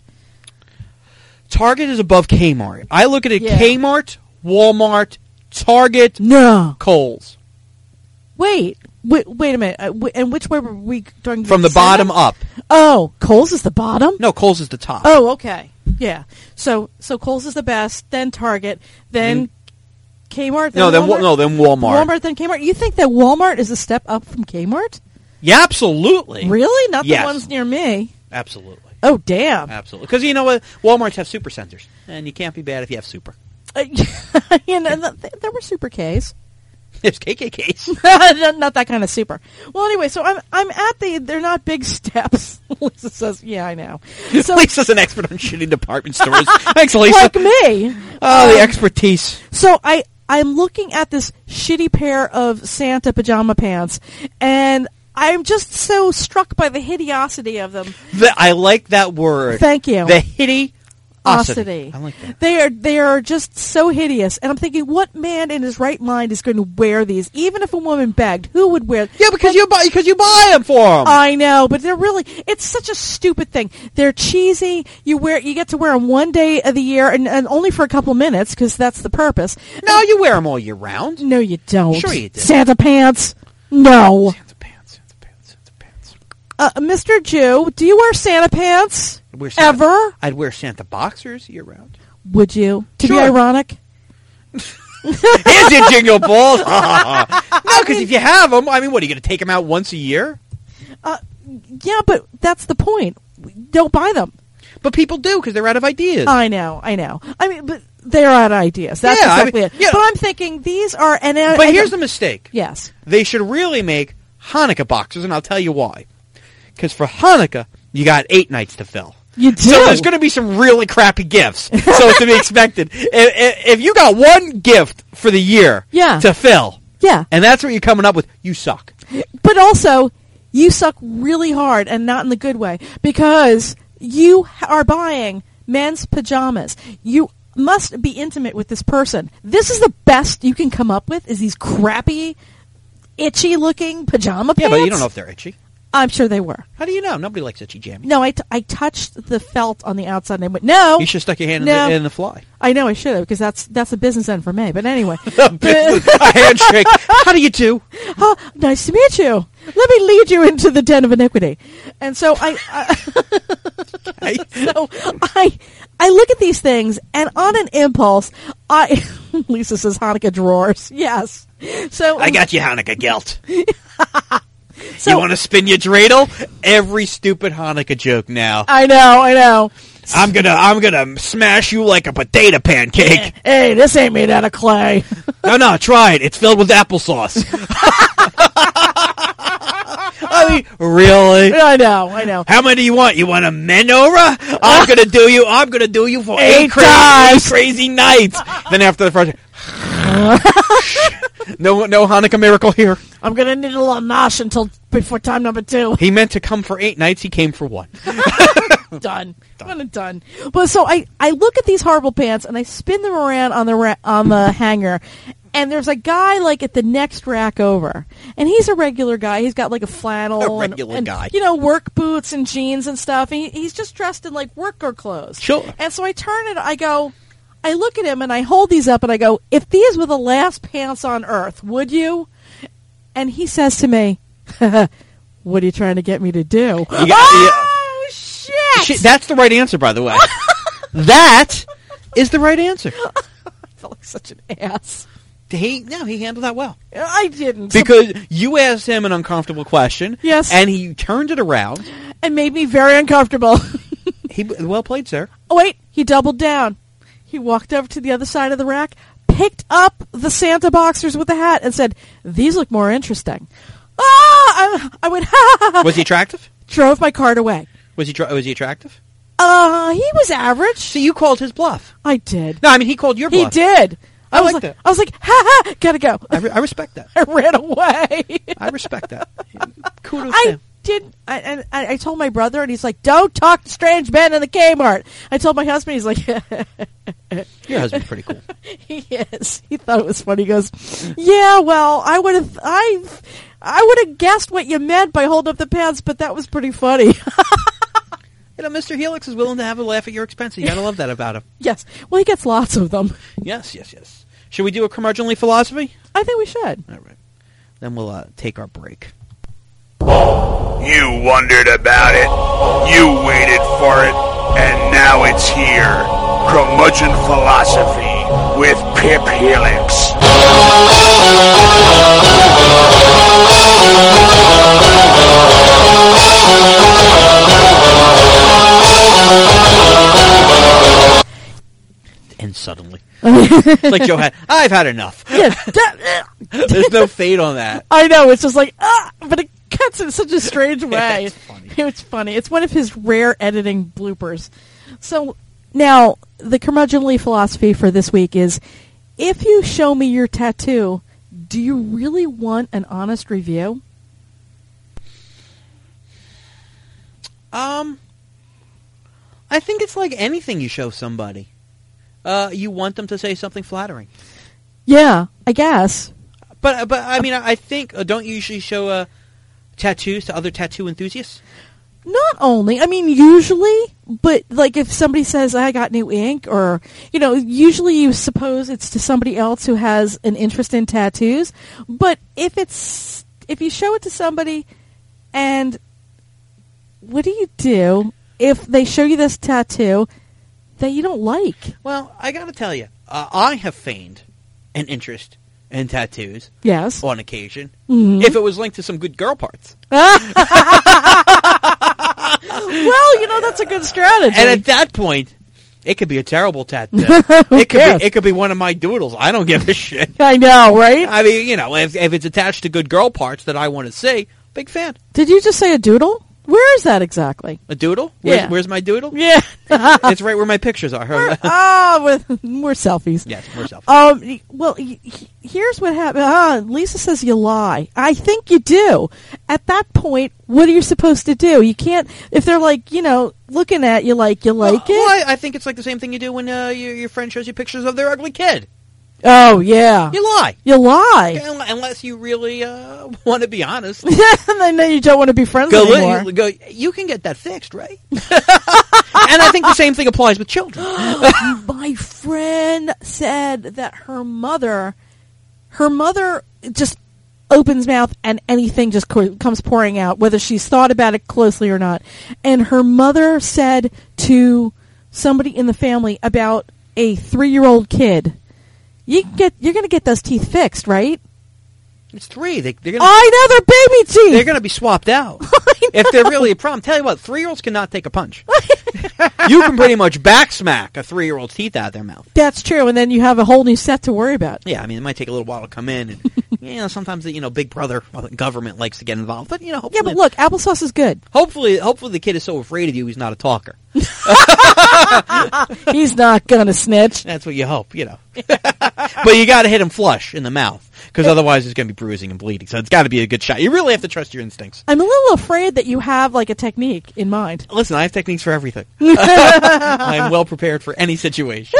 Target is above Kmart. I look at it: Yeah. Kmart, Walmart, Target, No. Kohl's. Wait. Wait, wait a minute. Uh, w- and which way were we going? From the bottom up. Oh, Kohl's is the bottom? No, Kohl's is the top. Oh, okay. Yeah. So so Kohl's is the best, then Target, then Kmart, then no, then Walmart? Wa- no, then Walmart. Walmart, then Kmart. You think that Walmart is a step up from Kmart? Yeah, absolutely. Really? Not Yes. the ones near me. Absolutely. Oh, damn. Absolutely. Because you know what? Walmarts have super centers. And you can't be bad if you have super. Uh, you know, th- there were Super Ks. There's K K Ks. not, not that kind of super. Well, anyway, so I'm I'm at the. They're not big steps. Lisa says, "Yeah, I know." So, Lisa's an expert on shitty department stores. Thanks, Lisa. like me. Oh, Um, the expertise. So I I'm looking at this shitty pair of Santa pajama pants, and I'm just so struck by the hideosity of them. The, I like that word. Thank you. The hideosity. Osity. I like that. They are they are just so hideous, and I'm thinking, what man in his right mind is going to wear these? Even if a woman begged, who would wear? Yeah, because you buy because you buy them for them. I know, but they're really, it's such a stupid thing. They're cheesy. You wear, you get to wear them one day of the year and, and only for a couple minutes because that's the purpose. No, you wear them all year round. No, you don't. Sure you do. Santa pants? No. Santa pants, Santa pants, Santa pants. Uh, Mister Jew, do you wear Santa pants? I'd wear Santa, Ever? I'd wear Santa boxers year round. Would you? To Sure. be ironic? Here's your jingle balls. No, because if you have them, I mean, what, are you going to take them out once a year? Uh, yeah, but that's the point. Don't buy them. But people do because they're out of ideas. I know, I know. I mean, but they're out of ideas. That's Yeah, I exactly mean, it. yeah. But I'm thinking these are... And, uh, but and- here's the mistake. Yes. They should really make Hanukkah boxers, and I'll tell you why. Because for Hanukkah, you got eight nights to fill. You do. So there's going to be some really crappy gifts. So it's to be expected. If, if, if you got one gift for the year Yeah. to fill, Yeah. and that's what you're coming up with, you suck. But also, you suck really hard, and not in the good way, because you are buying men's pajamas. You must be intimate with this person. This is the best you can come up with, is these crappy, itchy-looking pajama Yeah, pants? but you don't know if they're itchy. I'm sure they were. How do you know? Nobody likes itchy jammy. No, I, t- I touched the felt on the outside, and I went, no. You should have stuck your hand No. in, the, in the fly. I know I should have, because that's that's a business end for me. But anyway. A handshake. How do you do? Oh, nice to meet you. Let me lead you into the den of iniquity. And so I, I so I, I look at these things, and on an impulse, I, Lisa says Hanukkah drawers. Yes. So I got you, Hanukkah gelt. so, You want to spin your dreidel? Every stupid Hanukkah joke now. I know, I know. I'm gonna, I'm gonna smash you like a potato pancake. Hey, this ain't made out of clay. No, no, try it. It's filled with applesauce. I mean, really? I know, I know. How many do you want? You want a menorah? I'm gonna do you. I'm gonna do you for eight, Eight crazy, times. eight crazy nights. Then after the first, no, no Hanukkah miracle here. I'm gonna need a little nosh until before time number two. He meant to come for eight nights. He came for one. done. done. done. But so I, I look at these horrible pants and I spin them around on the ra- on the hanger, and there's a guy like at the next rack over, and he's a regular guy. He's got like a flannel, A and- regular and, guy. you know, work boots and jeans and stuff. And he, he's just dressed in like worker clothes. Sure. And so I turn it. I go. I look at him and I hold these up and I go, if these were the last pants on earth, would you? And he says to me, what are you trying to get me to do? You got- oh, shit! Shit, that's the right answer, by the way. That is the right answer. I felt like such an ass. He no, he handled that well I didn't. because you asked him an uncomfortable question. Yes. and he turned it around. It made me very uncomfortable. He well played, sir. Oh, wait. He doubled down. He walked over to the other side of the rack, picked up the Santa boxers with the hat, and said, these look more interesting. Ah! I, I went, ha, ha, ha. Was he attractive? Drove my cart away. Was he tra- was he attractive? Uh, he was average. So you called his bluff. I did. No, I mean he called your He bluff. did. I I was like like, that. I was like, ha ha, gotta go. I, re- I respect that. I ran away. I respect that. Kudos to I him. did. I, and I, I told my brother, and he's like, "Don't talk to strange men in the Kmart." I told my husband, he's like, Your husband's pretty cool. "He is." He thought it was funny. He goes, "Yeah, well, I would have, I, I would have guessed what you meant by holding up the pants, but that was pretty funny." You know, Mister Helix is willing to have a laugh at your expense. You gotta love that about him. Yes. Well, he gets lots of them. Yes, yes, yes. Should we do a curmudgeonly philosophy? I think we should. All right. Then we'll uh, take our break. You wondered about it, you waited for it, and now it's here. Curmudgeon Philosophy with Pip Helix. ends suddenly. It's like Joe had, I've had enough. Yeah, that- There's no fade on that. I know, it's just like, ah, but it cuts in such a strange way. It's funny. It's funny. It's one of his rare editing bloopers. So, now, the curmudgeonly philosophy for this week is, if you show me your tattoo, do you really want an honest review? Um, I think it's like anything you show somebody. Uh, you want them to say something flattering. Yeah, I guess. But, but I mean, I think, uh, don't you usually show uh, tattoos to other tattoo enthusiasts? Not only, I mean, usually, but like if somebody says, I got new ink, or, you know, usually you suppose it's to somebody else who has an interest in tattoos. But if it's, if you show it to somebody and what do you do if they show you this tattoo that you don't like? Well, I gotta tell you, uh, I have feigned an interest in tattoos Yes. on occasion, Mhm. if it was linked to some good girl parts. Well, you know, that's a good strategy. And at that point, it could be a terrible tattoo. Who it could cares? be, it could be one of my doodles. I don't give a shit. I know, right? I mean, you know, if, if it's attached to good girl parts that I want to see, big fan. Did you just say a doodle? Where is that exactly? A doodle? Where's, Yeah. where's my doodle? Yeah. It's right where my pictures are. Ah, with more selfies. Yes, more self. Um. y- Well, y- y- here's what happened. Ah, Lisa says you lie. I think you do. At that point, what are you supposed to do? You can't. If they're like, you know, looking at you like you like well, it. well, I, I think it's like the same thing you do when uh, your, your friend shows you pictures of their ugly kid. Oh yeah. You lie. You lie. Unless you really uh, want to be honest. And then you don't want to be friends Go, anymore. li- go, you can get that fixed, right? And I think the same thing applies with children. My friend said that her mother, her mother just opens mouth and anything just co- comes pouring out, whether she's thought about it closely or not. And her mother said to somebody in the family about a three-year-old kid, "You can get, you're going to get those teeth fixed, right?" It's three. They, they're gonna I know, they're baby teeth. they're gonna be swapped out. If they're really a problem, tell you what, three year olds cannot take a punch. You can pretty much back smack a three year old's teeth out of their mouth. That's true, and then you have a whole new set to worry about. Yeah, I mean it might take a little while to come in, and you know sometimes the you know Big Brother well, government likes to get involved, but you know hopefully, Yeah, but look, applesauce is good. hopefully hopefully the kid is so afraid of you he's not a talker. He's not going to snitch. That's what you hope, you know. But you got to hit him flush in the mouth because otherwise there's going to be bruising and bleeding. So it's got to be a good shot. You really have to trust your instincts. I'm a little afraid that you have like a technique in mind. Listen, I have techniques for everything. I'm well prepared for any situation.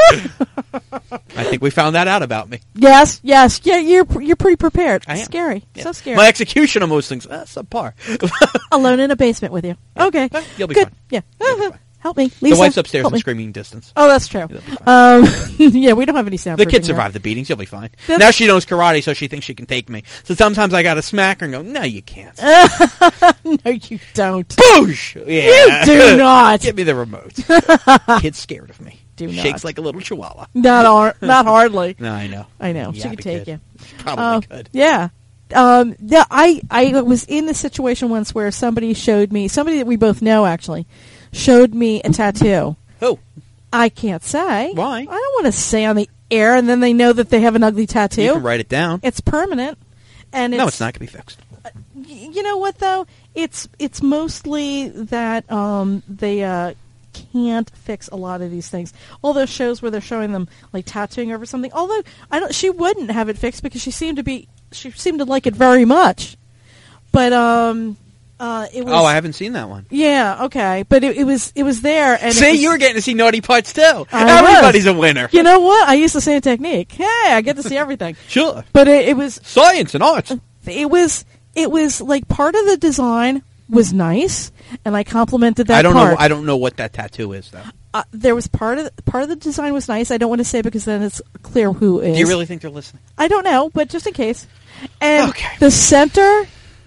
I think we found that out about me. Yes, yes, yeah. You're you're pretty prepared. I am. Scary, Yeah. so scary. My execution on most things, uh, subpar. Alone in a basement with you. Okay, You'll be good. fine. Yeah, You'll be fine. help me, Lisa. The wife's upstairs help in me. screaming distance. Oh, that's true. You'll be fine. Um, yeah, we don't have any sound. The kid survived the beatings. You'll be fine. That's- Now she knows karate, so she thinks she can take me. So sometimes I got to smack her and go, no, you can't. No, you don't. Boosh! Yeah. You do not. Give me the remote. Kid's scared of me. Do Shakes not. like a little chihuahua. Not ar- not hardly. No, I know. I know. She Yeah, could I take could. you. Probably Uh, could. Yeah. Um, yeah, I, I was in a situation once where somebody showed me, somebody that we both know actually, showed me a tattoo. Oh, I can't say. Why? I don't want to say on the air and then they know that they have an ugly tattoo. you can write it down. It's permanent. And it's, No, it's not going to be fixed. y- You know what though? It's it's mostly that um, they uh, can't fix a lot of these things. All those shows where they're showing them like tattooing over something. Although I don't, she wouldn't have it fixed because she seemed to be she seemed to like it very much. But um, uh, it was. Oh, I haven't seen that one. Yeah, okay, but it, it was it was there. And it See, was- you were getting to see naughty parts too. I Everybody's was. a winner. You know what? I use the same technique. Hey, I get to see everything. Sure. But it, it was Science and arts. it was it was like part of the design was nice, and I complimented that I don't part. know. I don't know what that tattoo is, though. uh, there was part of the, part of the design was nice. I don't want to say because then it's clear who is. Do you really think they're listening? I don't know, but just in case. And Okay. the center.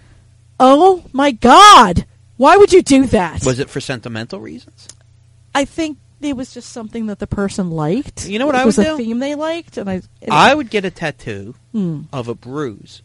Oh my God! Why would you do that? Was it for sentimental reasons? I think it was just something that the person liked. You know what it I was would a do? theme they liked, and I. and I would get a tattoo Hmm. of a bruise.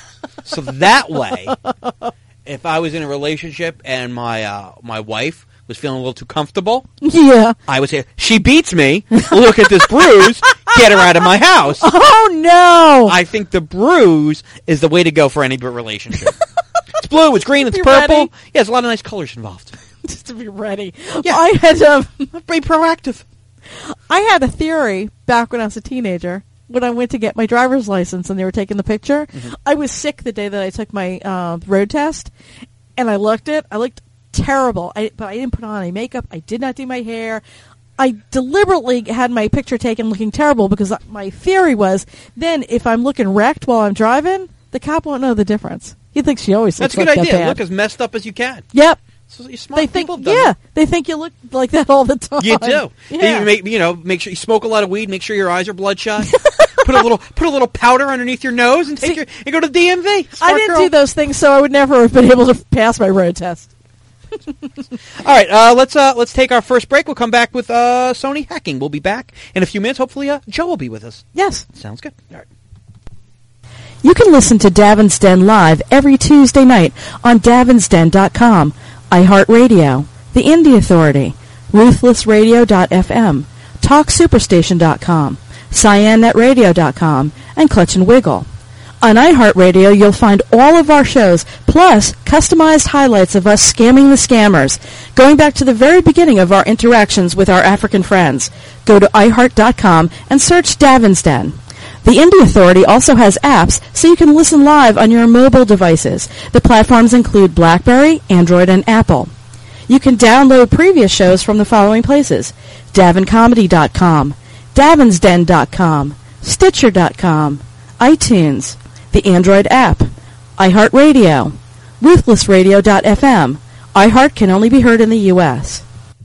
So that way, if I was in a relationship and my uh, my wife was feeling a little too comfortable, Yeah. I would say, she beats me. Look at this bruise. Get her out of my house. Oh, no. I think the bruise is the way to go for any relationship. It's blue, it's green, it's You purple. ready? Yeah, there's a lot of nice colors involved. Just to be ready. Yeah. I had um, Be proactive. I had a theory back when I was a teenager. When I went to get my driver's license and they were taking the picture, Mm-hmm. I was sick the day that I took my uh, road test, and I looked it. I looked terrible, I, but I didn't put on any makeup. I did not do my hair. I deliberately had my picture taken looking terrible because my theory was then if I'm looking wrecked while I'm driving, the cop won't know the difference. He thinks she always That's looks a good like idea. that bad. Look as messed up as you can. Yep. So you smart They think, people have done yeah, that. they think you look like that all the time. You do. Yeah. You make you know make sure you smoke a lot of weed. Make sure your eyes are bloodshot. put a little put a little powder underneath your nose and take See, your and go to the D M V. Smart I didn't girl. do those things, so I would never have been able to pass my road test. All right, uh, let's uh, let's take our first break. We'll come back with uh, Sony hacking. We'll be back in a few minutes. Hopefully, uh, Joe will be with us. Yes. Sounds good. All right. You can listen to Davin's Den live every Tuesday night on davins den dot com, iHeartRadio, The Indie Authority, ruthless radio dot f m, talk superstation dot com, cyan net radio dot com, and Clutch and Wiggle. On iHeartRadio, you'll find all of our shows, plus customized highlights of us scamming the scammers, going back to the very beginning of our interactions with our African friends. Go to i heart dot com and search Davin's Den. The Indie Authority also has apps so you can listen live on your mobile devices. The platforms include BlackBerry, Android, and Apple. You can download previous shows from the following places: davin comedy dot com, davins den dot com, stitcher dot com, iTunes, the Android app, iHeartRadio, ruthless radio dot f m. iHeart can only be heard in the U S